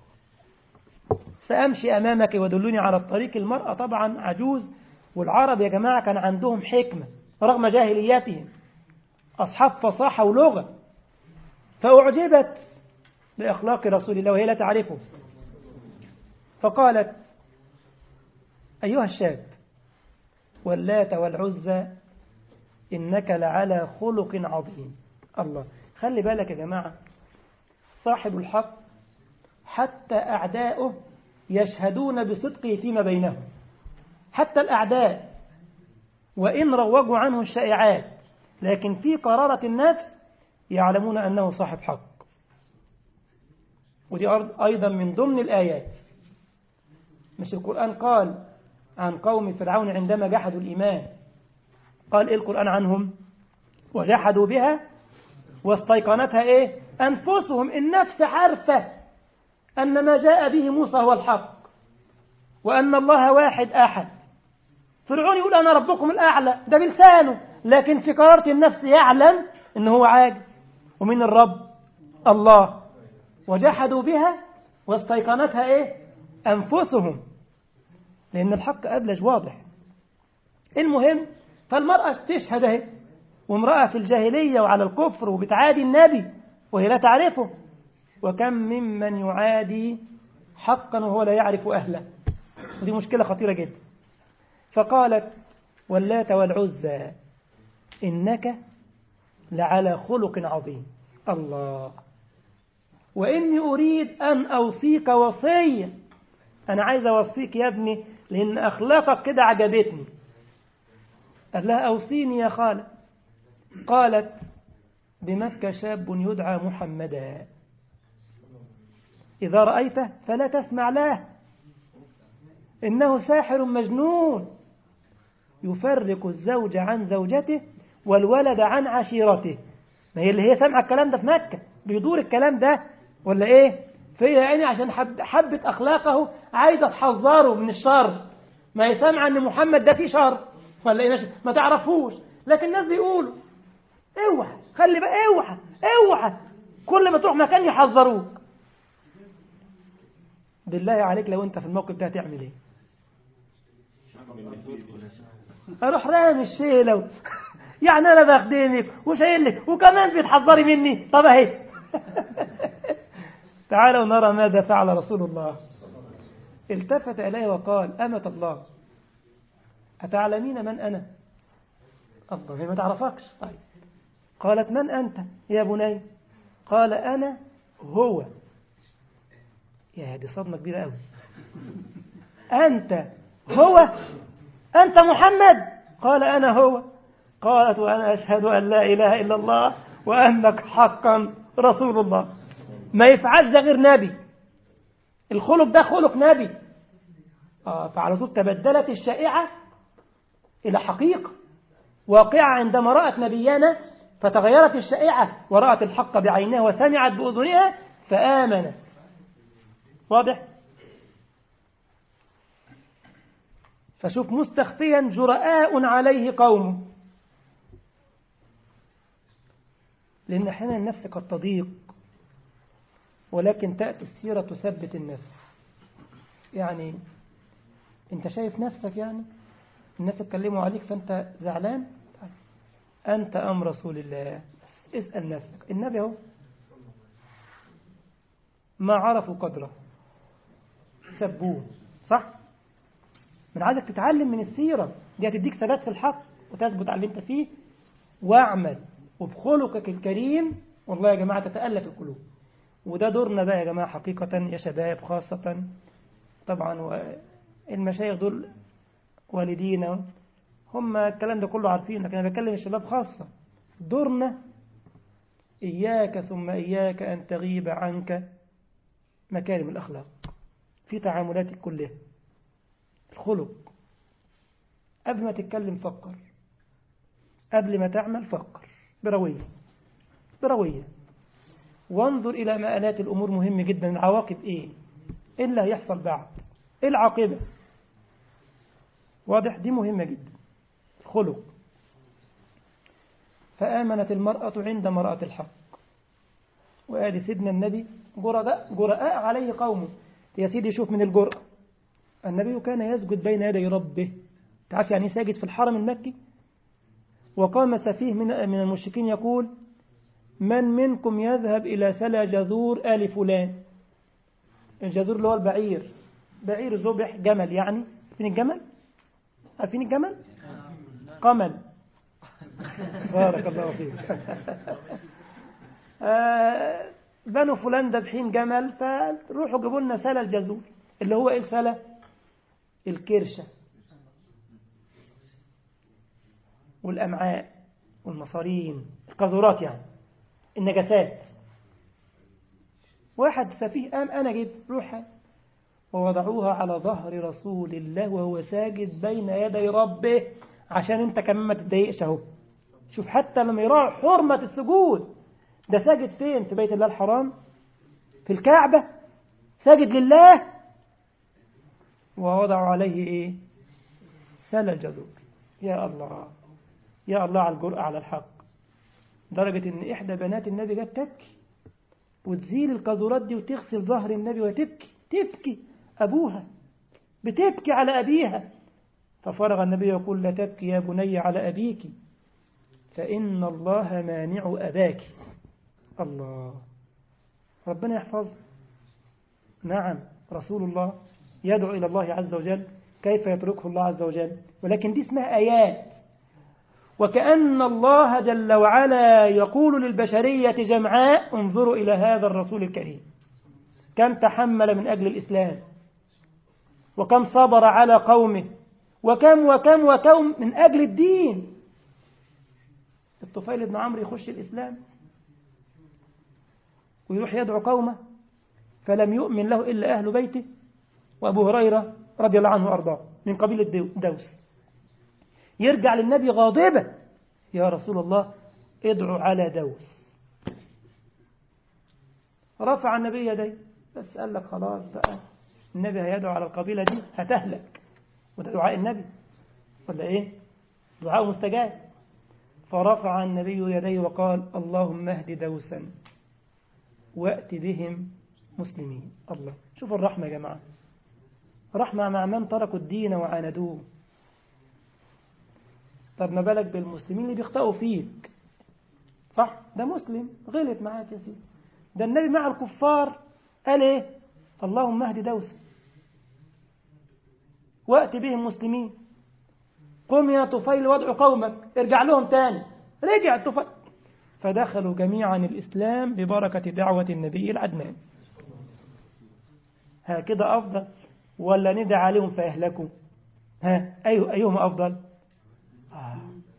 سأمشي أمامك ودلوني على الطريق. المرأة طبعا عجوز، والعرب يا جماعة كان عندهم حكمة رغم جاهليتهم، أصحاب فصاحة ولغة. فأعجبت بأخلاق رسول الله وهي لا تعرفه، فقالت أيها الشاب واللات والعزى إنك لعلى خلق عظيم. الله، خلي بالك يا جماعة، صاحب الحق حتى أعداؤه يشهدون بصدقه فيما بينهم، حتى الأعداء وإن روجوا عنه الشائعات، لكن في قرارة النفس يعلمون أنه صاحب حق. ودي أيضا من ضمن الآيات. مش القرآن قال عن قوم فرعون عندما جحدوا الإيمان، قال إيه القرآن عنهم؟ وجحدوا بها واستيقنتها إيه؟ أنفسهم. النفس عارفة أن ما جاء به موسى هو الحق وأن الله واحد أحد. فرعون يقول أنا ربكم الأعلى، ده بلسانه، لكن في قرارة النفس يعلم أنه هو عاجز. ومن الرب الله. وجحدوا بها واستيقنتها إيه؟ أنفسهم، لأن الحق أبلج واضح. المهم فالمرأة تشهد اهي، وامرأة في الجاهلية وعلى الكفر وبتعادي النبي وهي لا تعرفه. وكم ممن يعادي حقا وهو لا يعرف أهله، ودي مشكلة خطيرة جدا. فقالت واللات والعزى إنك لعلى خلق عظيم. الله، وإني أريد أن أوصيك وصية. أنا عايز أوصيك يا ابني لأن أخلاقك كده عجبتني. قال لها أوصيني يا خالة. قالت بمكة شاب يدعى محمدا، إذا رأيته فلا تسمع له، إنه ساحر مجنون يفرق الزوج عن زوجته والولد عن عشيرته. ما هي اللي هي سامعة الكلام ده في مكة، بيدور الكلام ده ولا إيه؟ فهي يعني عشان حب حبت أخلاقه عايزة تحذره من الشر. ما هي سامعة أن محمد ده فيه شر ولا إيه؟ ما تعرفوش، لكن الناس بيقولوا اوعى، خلي بقى، اوعى اوعى، كل ما تروح مكان يحذروك. بالله عليك لو انت في الموقف ده هتعمل ايه؟ اروح رامي الشيله يعني انا بخدمك وشايل لك وكمان بتحذري مني؟ طب اهي. تعالوا نرى ماذا فعل رسول الله. التفت اليه وقال أمة الله أتعلمين من أنا؟ الله، ما تعرفكش. طيب قالت من أنت يا بني؟ قال أنا هو. يا دي صدمة كبيرة قوي. أنت هو؟ أنت محمد؟ قال أنا هو. قالت وأنا أشهد أن لا إله إلا الله وأنك حقا رسول الله. ما يفعلش غير نبي، الخلق ده خلق نبي. آه فعلى طول تبدلت الشائعة إلى حقيقة، واقعة عندما رأت نبينا فتغيرت الشائعة ورأت الحق بعينها وسمعت بأذنها فآمنت. واضح؟ فشوف مستخفيا جرآء عليه قومه، لأن أحيانا النفس قد تضيق، ولكن تأتي السيرة تثبت النفس. يعني أنت شايف نفسك، يعني الناس اتكلموا عليك فأنت زعلان، أنت أم رسول الله. اسأل نفسك. النبي هو ما عرفوا قدره سبوه، صح؟ من عايزك تتعلم من السيرة دي، هتديك ثبات في الحق وتثبت على اللي انت فيه، واعمل وبخلقك الكريم والله يا جماعة تتألف القلوب. وده دورنا بقى يا جماعة حقيقة يا شباب، خاصة طبعا والمشايخ دول والدينا هم الكلام ده كله عارفين، لكن أنا بكلم الشباب خاصة. دورنا إياك ثم إياك أن تغيب عنك مكارم الأخلاق في تعاملاتك كلها. الخلق، قبل ما تتكلم فكر، قبل ما تعمل فكر بروية بروية، وانظر إلى مآلات الأمور. مهم جدا العواقب إيه، إيه اللي هيحصل بعد، إيه العاقبة. واضح؟ دي مهمة جدا. الخلق. فآمنت المرأة عندما رأت الحق. وآدي سيدنا النبي جرأاء, جرأاء عليه قومه. يا سيدي شوف من الجرأة، النبي كان يسجد بين يدي ربه. تعرف يعني ساجد في الحرم المكي؟ وقام سفيه من من المشركين يقول: من منكم يذهب إلى سلا جذور آل فلان. الجذور اللي هو البعير، بعير ذبح، جمل يعني. عارفين الجمل؟ عارفين الجمل؟ قمل. بارك الله فيك. آه بنو فلان دبحين جمل، فروحوا جيبوا لنا سلا الجذور. اللي هو ايه السلا؟ الكرشة والأمعاء والمصارين، القاذورات يعني، النجاسات. واحد سفيه قام أنا جيب روحها ووضعوها على ظهر رسول الله وهو ساجد بين يدي ربه، عشان انت كمان ما تتضايقش اهو. شوف حتى لما يراعي حرمة السجود، ده ساجد فين؟ في بيت الله الحرام، في الكعبة، ساجد لله، ووضعوا عليه ايه؟ سلا الجذور. يا الله يا الله على الجرأة على الحق. درجة ان احدى بنات النبي جت تبكي وتزيل القاذورات دي وتغسل ظهر النبي وتبكي تبكي أبوها بتبكي على أبيها. ففرغ النبي يقول: لا تبكي يا بني على أبيك فإن الله مانع أباك. الله، ربنا يحفظه. نعم، رسول الله يدعو إلى الله عز وجل، كيف يتركه الله عز وجل؟ ولكن دي اسمها آيات. وكأن الله جل وعلا يقول للبشرية جمعاء: انظروا إلى هذا الرسول الكريم، كم تحمل من أجل الإسلام، وكم صبر على قومه، وكم وكم وكم من أجل الدين. الطفيل بن عمرو يخش الإسلام ويروح يدعو قومه فلم يؤمن له إلا أهل بيته، وأبو هريرة رضي الله عنه وأرضاه من قبيلة دوس. يرجع للنبي غاضبا: يا رسول الله ادعو على دوس. رفع النبي يديه، بس قال لك خلاص بقى النبي هيدعو على القبيلة دي هتهلك، وده دعاء النبي ولا إيه؟ دعاء مستجاب. فرفع النبي يديه وقال: اللهم اهد دوسا وأت بهم مسلمين. الله، شوف الرحمة يا جماعة، رحمة مع من تركوا الدين وعاندوه. طب ما بالك بالمسلمين اللي بيخطئوا فيك؟ صح، ده مسلم غلط معاك يا سيدي. ده النبي مع الكفار قال ايه؟ اللهم اهد دوسا وأت بهم مسلمين. قم يا طفيل وادعو قومك، ارجع لهم تاني. رجع الطفيل فدخلوا جميعا الإسلام ببركة دعوة النبي العدنان. هكذا أفضل ولا ندعى عليهم فيهلكوا؟ ها أيه أيهما أفضل؟ آه.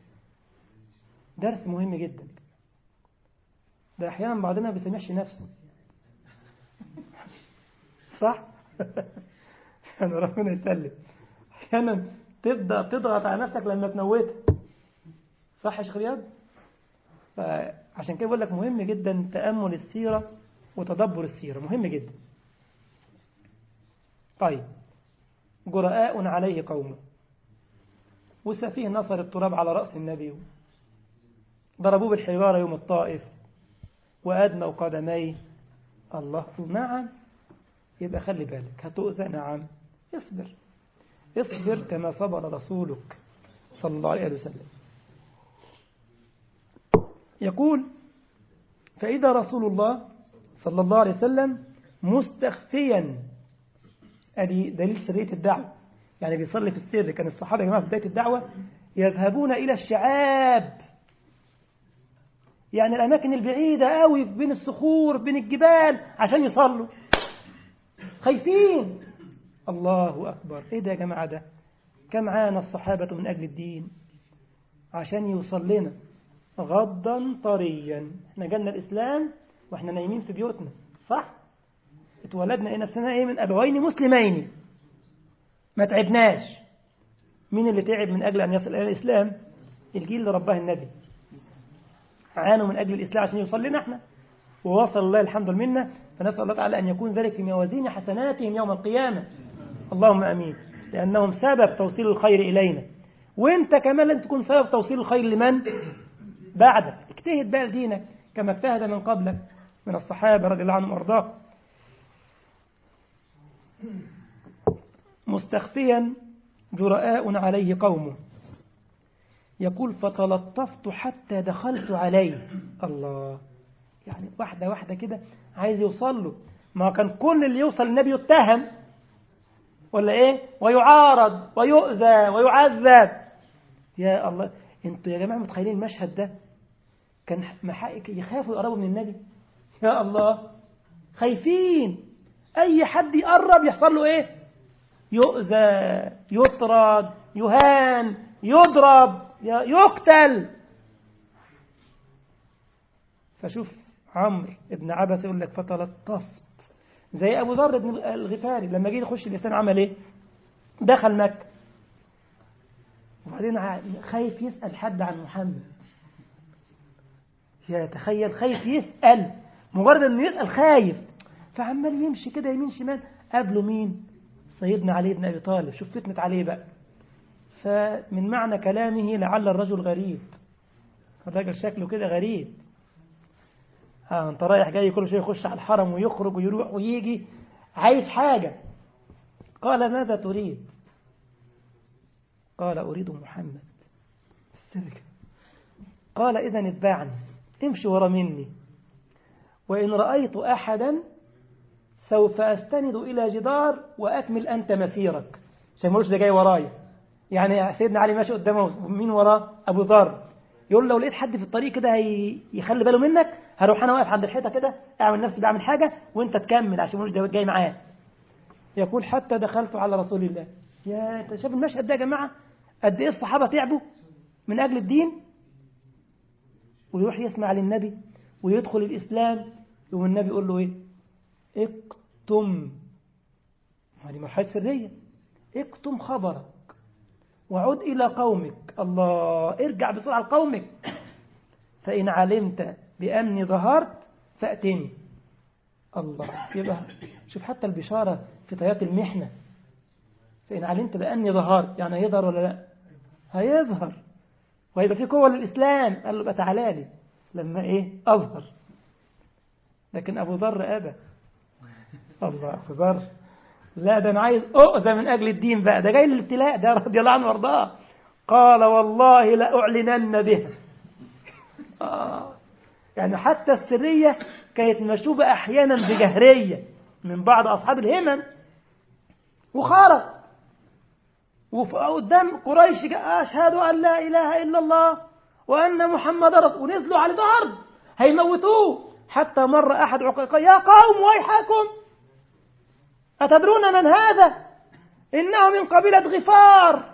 درس مهم جدا. ده أحيانا بعضنا ما بيسمعش نفسه، صح؟ يعني ربنا يسلم. أحيانا تبدأ تضغط على نفسك لما تموتها. صح يا شيخ رياض؟ فعشان كده بقول لك مهم جدا تأمل السيرة وتدبر السيرة، مهم جدا. طيب، جرآء عليه قومه، وسفيه نصر التراب على رأس النبي، ضربوه بالحجارة يوم الطائف وأدموا قدميه. الله، نعم، يبقى خلي بالك هتؤذى، نعم، اصبر اصبر كما صبر رسولك صلى الله عليه وسلم. يقول: فإذا رسول الله صلى الله عليه وسلم مستخفيا، أدي دليل سرية الدعوة، يعني بيصلي في السر. كان الصحابة يا جماعة في بداية الدعوة يذهبون إلى الشعاب، يعني الأماكن البعيدة قوي بين الصخور بين الجبال عشان يصلوا، خايفين. الله أكبر، إيه ده يا جماعة؟ ده كم عانى الصحابة من أجل الدين عشان يوصل لنا غضا طريا. احنا جالنا الإسلام واحنا نايمين في بيوتنا، صح؟ اتولدنا ايه نفسنا ايه من أبوين مسلمين، ما تعبناش. مين اللي تعب من أجل أن يصل إلى الإسلام؟ الجيل اللي رباه النبي، عانوا من أجل الإسلام عشان يوصل لنا احنا، ووصل الله الحمد لله. فنسأل الله تعالى أن يكون ذلك في موازين حسناتهم يوم القيامة، اللهم أمين، لأنهم سبب توصيل الخير إلينا. وانت كمان لن تكون سبب توصيل الخير لمن بعدك. اجتهد بقى لدينك كما اجتهد من قبلك من الصحابة رضي الله عنهم وارضاهم. مستخفيا جرآء عليه قومه، يقول: فتلطفت حتى دخلت عليه. الله، يعني واحدة واحدة كده عايز يوصل له. ما كان كل اللي يوصل النبي يتهم ولا ايه، ويعارض ويؤذى ويعذب. يا الله، انتوا يا جماعة متخيلين المشهد ده؟ كان محائك يخافوا يقربوا من النبي. يا الله، خايفين اي حد يقرب يحصل له ايه، يؤذى، يطرد، يهان، يضرب، يقتل. فشوف عمرو ابن عبس يقول لك: فتلطفت، زي أبو ذر بن الغفاري لما جه يخش الإسلام عمل إيه؟ دخل مكة وبعدين خايف يسأل حد عن محمد. يا تخيل، خايف يسأل، مجرد أنه يسأل خايف، فعمال يمشي كده يمين شمال. قبله مين؟ سيدنا علي بن أبي طالب. شوف فتنة عليه بقى. فمن معنى كلامه: لعل الرجل غريب، الرجل شكله كده غريب، ها انت رايح جاي كل شيء يخش على الحرم ويخرج ويروح ويجي، عايز حاجة. قال: ماذا تريد؟ قال: أريد محمد. قال: إذن اتبعني، امشي ورا مني، وإن رأيت أحدا سوف أستند إلى جدار وأكمل أنت مسيرك. عشان ملوش ده جاي ورايا، يعني سيدنا علي ماشي قدامه، مين وراه؟ أبو ذر. يقول: لو لقيت حد في الطريق كده يخلي باله منك، هروح أنا واقف عند الحيطة كده أعمل نفسي بعمل حاجة وأنت تكمل، عشان ملوش ده جاي معاه. يقول: حتى دخلت على رسول الله. يا شاف المشهد ده يا جماعة؟ قد إيه الصحابة تعبوا من أجل الدين، ويروح يسمع للنبي ويدخل الإسلام. يقوم النبي يقول له إيه؟ اكتم، هذه مرحلة سرية، اكتم خبرك وعد إلى قومك. الله، ارجع بسرعة لقومك، فإن علمت بأني ظهرت فأتني. الله، يبقى شوف حتى البشارة في طيات المحنة. فإن علمت بأني ظهرت، يعني هيظهر ولا لا؟ هيظهر، وهيبقى في قوة للإسلام. قال له: بقى تعالى لي لما إيه أظهر. لكن أبو ذر أبى. الله، أبو ذر لا، ده أنا عايز أؤذى من أجل الدين بقى، ده جاي للابتلاء ده رضي الله عنه وارضاه. قال: والله لأعلنن بها. آه. يعني حتى السرية كانت مشوبة أحيانا بجهرية من بعض أصحاب الهمم، وخرج وقدام قريش: أشهد أن لا إله إلا الله وأن محمد رسول. ونزلوا على الأرض هيموتوه، حتى مر أحد عقيقة: يا قوم ويحكم، أتدرون من هذا؟ إنه من قبيلة غفار،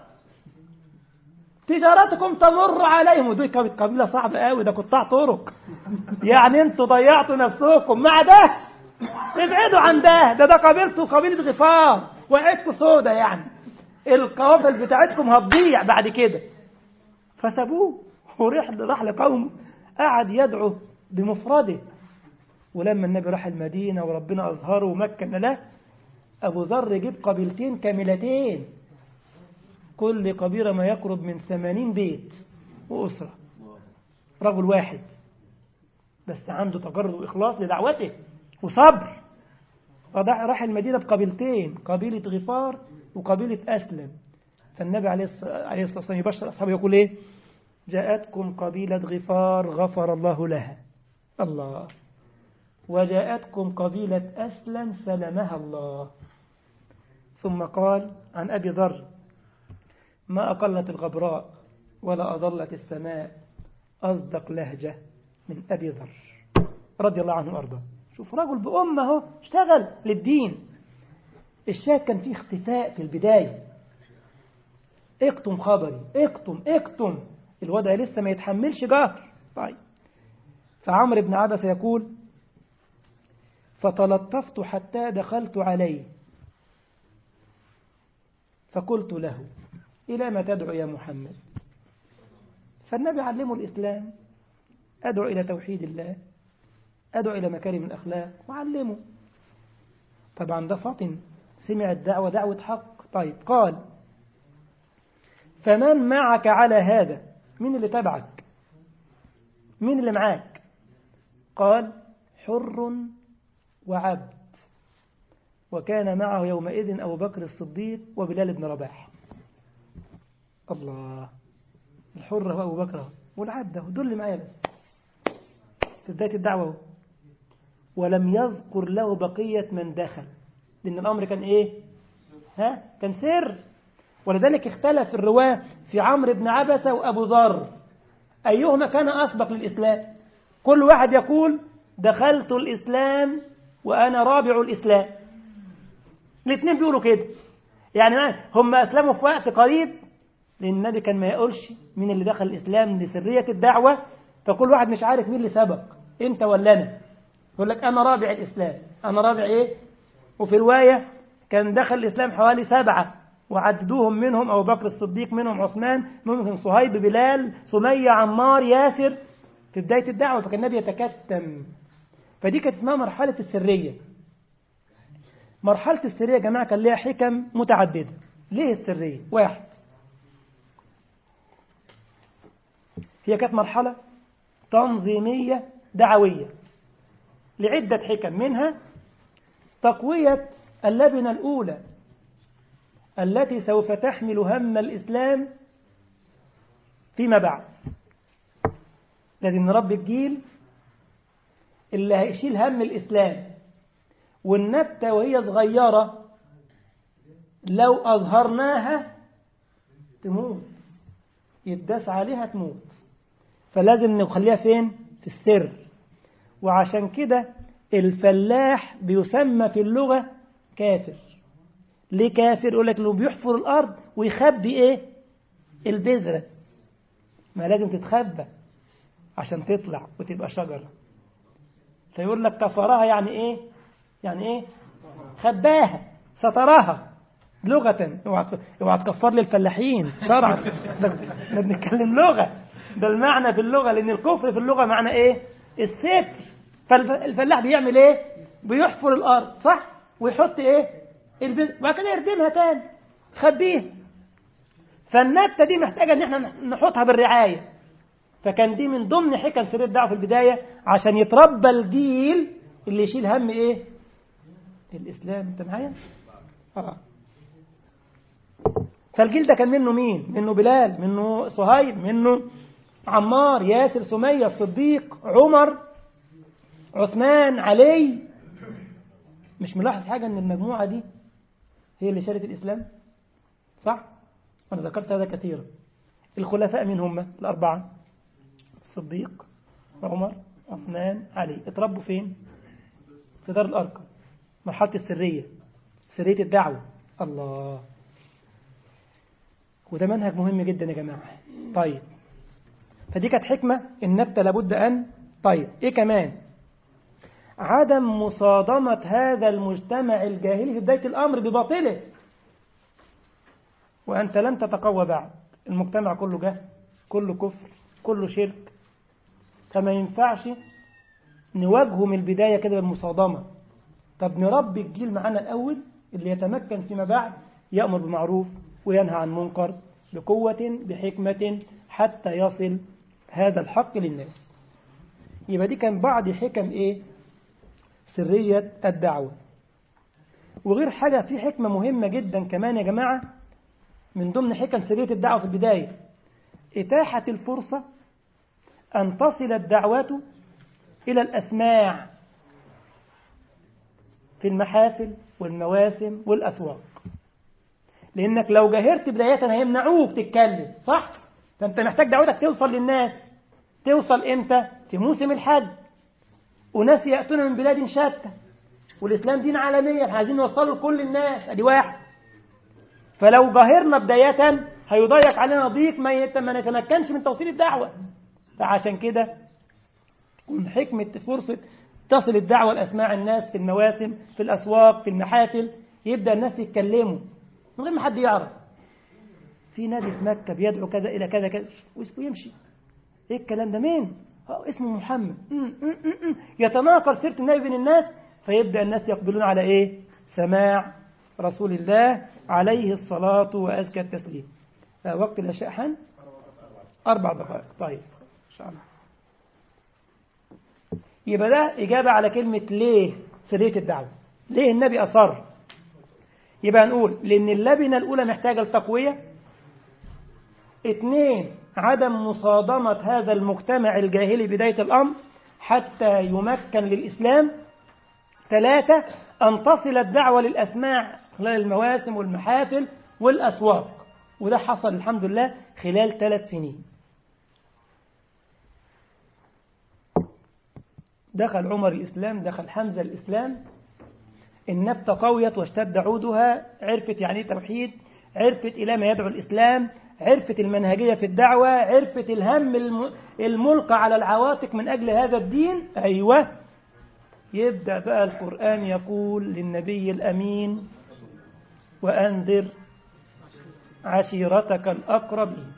تجارتكم تمر عليهم. ودي كانت قبيلة صعبة قوي، ده قطاع طرق، يعني انتوا ضيعتوا نفسكم مع ده، ابعدوا عن ده، ده ده قبيلته قبيلة غفار، وعدكم سودة، يعني القوافل بتاعتكم هتضيع بعد كده. فسابوه وراح راح لقوم قعد يدعو بمفرده. ولما النبي راح المدينة وربنا أظهره ومكن له، أبو ذر جيب قبيلتين كاملتين، كل قبيلة ما يقرب من ثمانين بيت وأسرة، رجل واحد بس عنده تجرد وإخلاص لدعوته وصبر. راح المدينة بقبيلتين، قبيلة غفار وقبيلة أسلم. فالنبي عليه الصلاة والسلام يبشر أصحابه يقول إيه؟ جاءتكم قبيلة غفار غفر الله لها، الله، وجاءتكم قبيلة أسلم سلمها الله. ثم قال عن أبي ذر: ما أقلت الغبراء ولا أضلت السماء أصدق لهجة من أبي ذر رضي الله عنه وأرضاه. شوف رجل بأمه اشتغل للدين. الشاهد كان فيه اختفاء في البداية، اكتم خبري، اكتم اكتم، الوضع لسه ما يتحملش جهر. طيب، فعمرو بن عبسة يقول: فتلطفت حتى دخلت عليه فقلت له: إلى ما تدعو يا محمد؟ فالنبي علمه الإسلام، أدعو إلى توحيد الله، أدعو إلى مكارم الأخلاق، وعلمه. طبعا ده فاطن سمع الدعوة دعوة حق. طيب، قال: فمن معك على هذا؟ مين اللي تبعك؟ مين اللي معاك؟ قال: حر وعبد، وكان معه يومئذ أبو بكر الصديق وبلال بن رباح. الله، الحر هو أبو بكر والعبد دول اللي معايا بس في بداية الدعوة. ولم يذكر له بقية من دخل، لأن الأمر كان إيه؟ ها؟ كان سر. ولذلك اختلف الرواة في عمرو بن عبسة وأبو ذر أيهما كان أسبق للإسلام. كل واحد يقول: دخلت الإسلام وأنا رابع الإسلام. الاثنين بيقولوا كده، يعني هم أسلموا في وقت قريب، لأن النبي كان ما يقولش مين اللي دخل الإسلام لسرية الدعوة، فكل واحد مش عارف مين اللي سبق، أنت ولا أنا. يقول لك أنا رابع الإسلام، أنا رابع إيه؟ وفي رواية كان دخل الإسلام حوالي سبعة وعددوهم، منهم أبو بكر الصديق، منهم عثمان، منهم صهيب، بلال، سمية، عمار، ياسر، في بداية الدعوة. فكان النبي يتكتم. فدي كانت اسمها مرحلة السرية. مرحلة السرية يا جماعة كان لها حكم متعددة. ليه السرية؟ واحد، هي كانت مرحلة تنظيمية دعوية لعدة حكم، منها تقوية اللبنة الأولى التي سوف تحمل هم الإسلام فيما بعد. لازم نربي الجيل اللي هيشيل هم الإسلام. والنبتة وهي صغيرة لو أظهرناها تموت، يداس عليها تموت. فلازم نخليها فين؟ في السر. وعشان كده الفلاح بيسمى في اللغة كافر. ليه كافر؟ يقول لك لو بيحفر الأرض ويخبي إيه؟ البذرة. ما لازم تتخبى عشان تطلع وتبقى شجرة. فيقول لك كفرها، يعني إيه؟ يعني إيه؟ خباها، سترها لغة. اوعى تكفر لي الفلاحين شرعا، احنا بنتكلم لغة، ده المعنى في اللغة، لأن الكفر في اللغة معنى إيه؟ الستر. فالفلاح بيعمل إيه؟ بيحفر الأرض، صح؟ ويحط إيه؟ البذر، وبعد كده يردمها تاني، خبيها. فالنبتة دي محتاجة إن احنا نحطها بالرعاية. فكان دي من ضمن حكم سر الدعوة في البداية، عشان يتربى الجيل اللي يشيل هم إيه؟ الإسلام. أنت معايا؟ آه. فالجيل ده كان منه مين؟ منه بلال، منه صهيب، منه عمار، ياسر، سمية، الصديق، عمر، عثمان، علي. مش ملاحظ حاجة ان المجموعة دي هي اللي شالت الإسلام؟ صح؟ أنا ذكرت هذا كثيرا. الخلفاء من هم؟ الأربعة: الصديق، عمر، عثمان، علي. اتربوا فين؟ في دار الأرقم. مرحلة السرية، سرية الدعوة. الله، وده منهج مهم جدا يا جماعة. طيب، فدي كانت حكمة النبتة لابد أن. طيب، إيه كمان؟ عدم مصادمة هذا المجتمع الجاهلي في بداية الأمر بباطله. وأنت لم تتقوى بعد، المجتمع كله جهل، كله كفر، كله شرك. فما ينفعش نواجهه من البداية كده بالمصادمة. طب نربي الجيل معانا الأول اللي يتمكن فيما بعد يأمر بالمعروف وينهى عن منكر بقوة بحكمة حتى يصل هذا الحق للناس. يبقى دي كان بعض حكم إيه؟ سرية الدعوة. وغير حاجة في حكمة مهمة جدا كمان يا جماعة من ضمن حكم سرية الدعوة في البداية، إتاحة الفرصة أن تصل الدعوة إلى الأسماع في المحافل والمواسم والأسواق. لأنك لو جاهرت بداية هيمنعوك تتكلم، صح؟ فأنت محتاج دعوتك توصل للناس. توصل إمتى؟ في موسم الحج، وناس يأتون من بلاد شتى، والإسلام دين عالمية، عايزين نوصله لكل الناس. أدي واحد. فلو جاهرنا بداية هيضيق علينا ضيق ما نتمكنش من توصيل الدعوة. فعشان كده تكون حكمة فرصة تصل الدعوة لأسماع الناس في المواسم في الأسواق في المحافل، يبدأ الناس يتكلموا من غير ما حد يعرف. في نبي في مكة بيدعو كذا إلى كذا كذا ويمشي. إيه الكلام ده؟ مين؟ اسمه محمد. م -م -م -م. يتناقل سيرة النبي بين الناس، فيبدأ الناس يقبلون على إيه؟ سماع رسول الله عليه الصلاة وأزكى التسليم. وقت العشاء حان أربع دقائق. طيب إن شاء الله. يبقى ده إجابة على كلمة ليه سرية الدعوة. ليه النبي أصر؟ يبقى نقول لأن اللبنة الأولى محتاجة لتقوية. اثنين، عدم مصادمة هذا المجتمع الجاهلي بداية الأمر حتى يمكن للإسلام. ثلاثة، أن تصل الدعوة للأسماع خلال المواسم والمحافل والأسواق. وده حصل الحمد لله خلال ثلاث سنين. دخل عمر الإسلام، دخل حمزة الإسلام، النبتة قويت واشتد عودها، عرفت يعني توحيد، عرفت إلى ما يدعو الإسلام، عرفت المنهجية في الدعوة، عرفت الهم الملقى على العواتق من أجل هذا الدين. أيوة، يبدأ بقى القرآن يقول للنبي الأمين وأنذر عشيرتك الأقربين.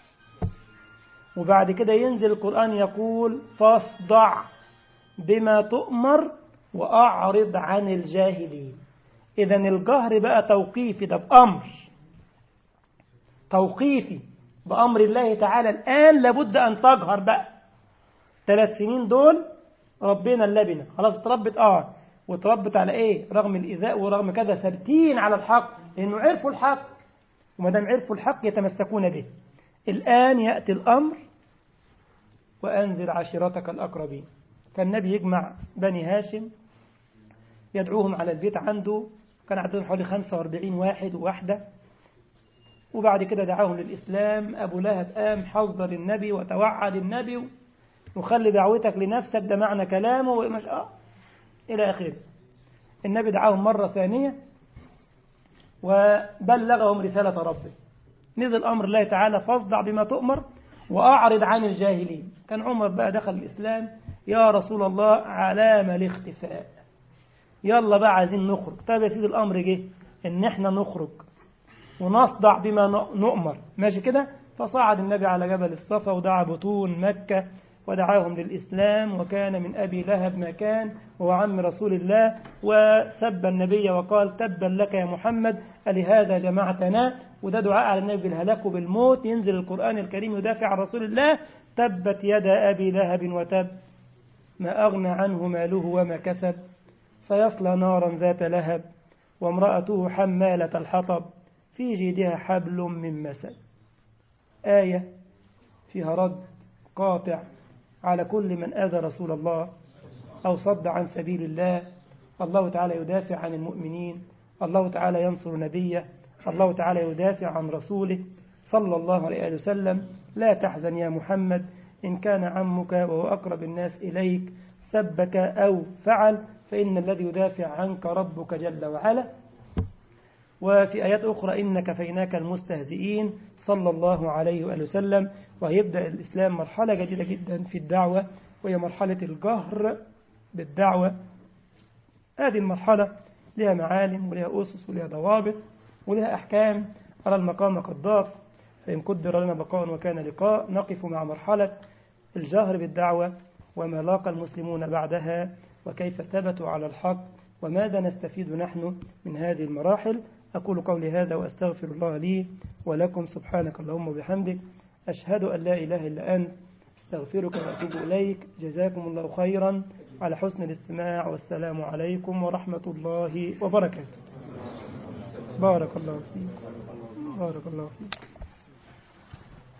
وبعد كده ينزل القرآن يقول فاصدع بما تؤمر وأعرض عن الجاهلين. إذن الجهر بقى توقيفي، ده بأمر توقيفي بأمر الله تعالى. الآن لابد أن تجهر بقى. ثلاث سنين دول ربنا اللبنة خلاص اتربت آه وتربت على إيه؟ رغم الإيذاء ورغم كذا ثابتين على الحق، لأنه عرفوا الحق، وما دام عرفوا الحق يتمسكون به. الآن يأتي الأمر وأنذر عشيرتك الأقربين. فالنبي يجمع بني هاشم يدعوهم على البيت عنده، كان عددهم حوالي خمسة وأربعين واحد وواحدة. وبعد كده دعاهم للإسلام. أبو لهب قام حذر النبي وتوعد النبي وخلي دعوتك لنفسك، ده معنى كلامه ومش آه إلى آخره. النبي دعاهم مرة ثانية وبلغهم رسالة ربه. نزل أمر الله تعالى فاصدع بما تؤمر وأعرض عن الجاهلين. كان عمر بقى دخل الإسلام، يا رسول الله علامة الاختفاء، يلا بقى عايزين نخرج. طيب يا سيدي الأمر جه إن احنا نخرج ونصدع بما نؤمر، ماشي كده. فصعد النبي على جبل الصفا ودعا بطون مكة ودعاهم للإسلام، وكان من أبي لهب ما كان وهو عم رسول الله، وسب النبي وقال تبا لك يا محمد ألهذا جمعتنا. وده دعاء على النبي بالهلاك وبالموت. ينزل القرآن الكريم يدافع عن رسول الله، تبت يدا أبي لهب وتب ما أغنى عنه ماله وما كسب سيصلى نارا ذات لهب وامرأته حمالة الحطب في جيدها حبل من مسد. آية فيها رد قاطع على كل من آذى رسول الله أو صد عن سبيل الله. الله تعالى يدافع عن المؤمنين، الله تعالى ينصر نبيه، الله تعالى يدافع عن رسوله صلى الله عليه وسلم. لا تحزن يا محمد إن كان عمك وهو أقرب الناس إليك سبك أو فعل، فإن الذي يدافع عنك ربك جل وعلا. وفي آيات أخرى إن كفيناك المستهزئين صلى الله عليه وآله وسلم. ويبدأ الإسلام مرحلة جديدة جدا في الدعوة، وهي مرحلة الجهر بالدعوة. هذه المرحلة لها معالم ولها أسس ولها ضوابط ولها أحكام. أرى المقام قد ضاق، فإن قدر لنا بقاء وكان لقاء نقف مع مرحلة الجهر بالدعوة وما لاقى المسلمون بعدها وكيف ثبتوا على الحق وماذا نستفيد نحن من هذه المراحل. أقول قولي هذا وأستغفر الله لي ولكم. سبحانك اللهم وبحمدك أشهد أن لا إله إلا أنت استغفرك وأتوب إليك. جزاكم الله خيرا على حسن الاستماع والسلام عليكم ورحمة الله وبركاته. بارك الله فيك. بارك الله فيك.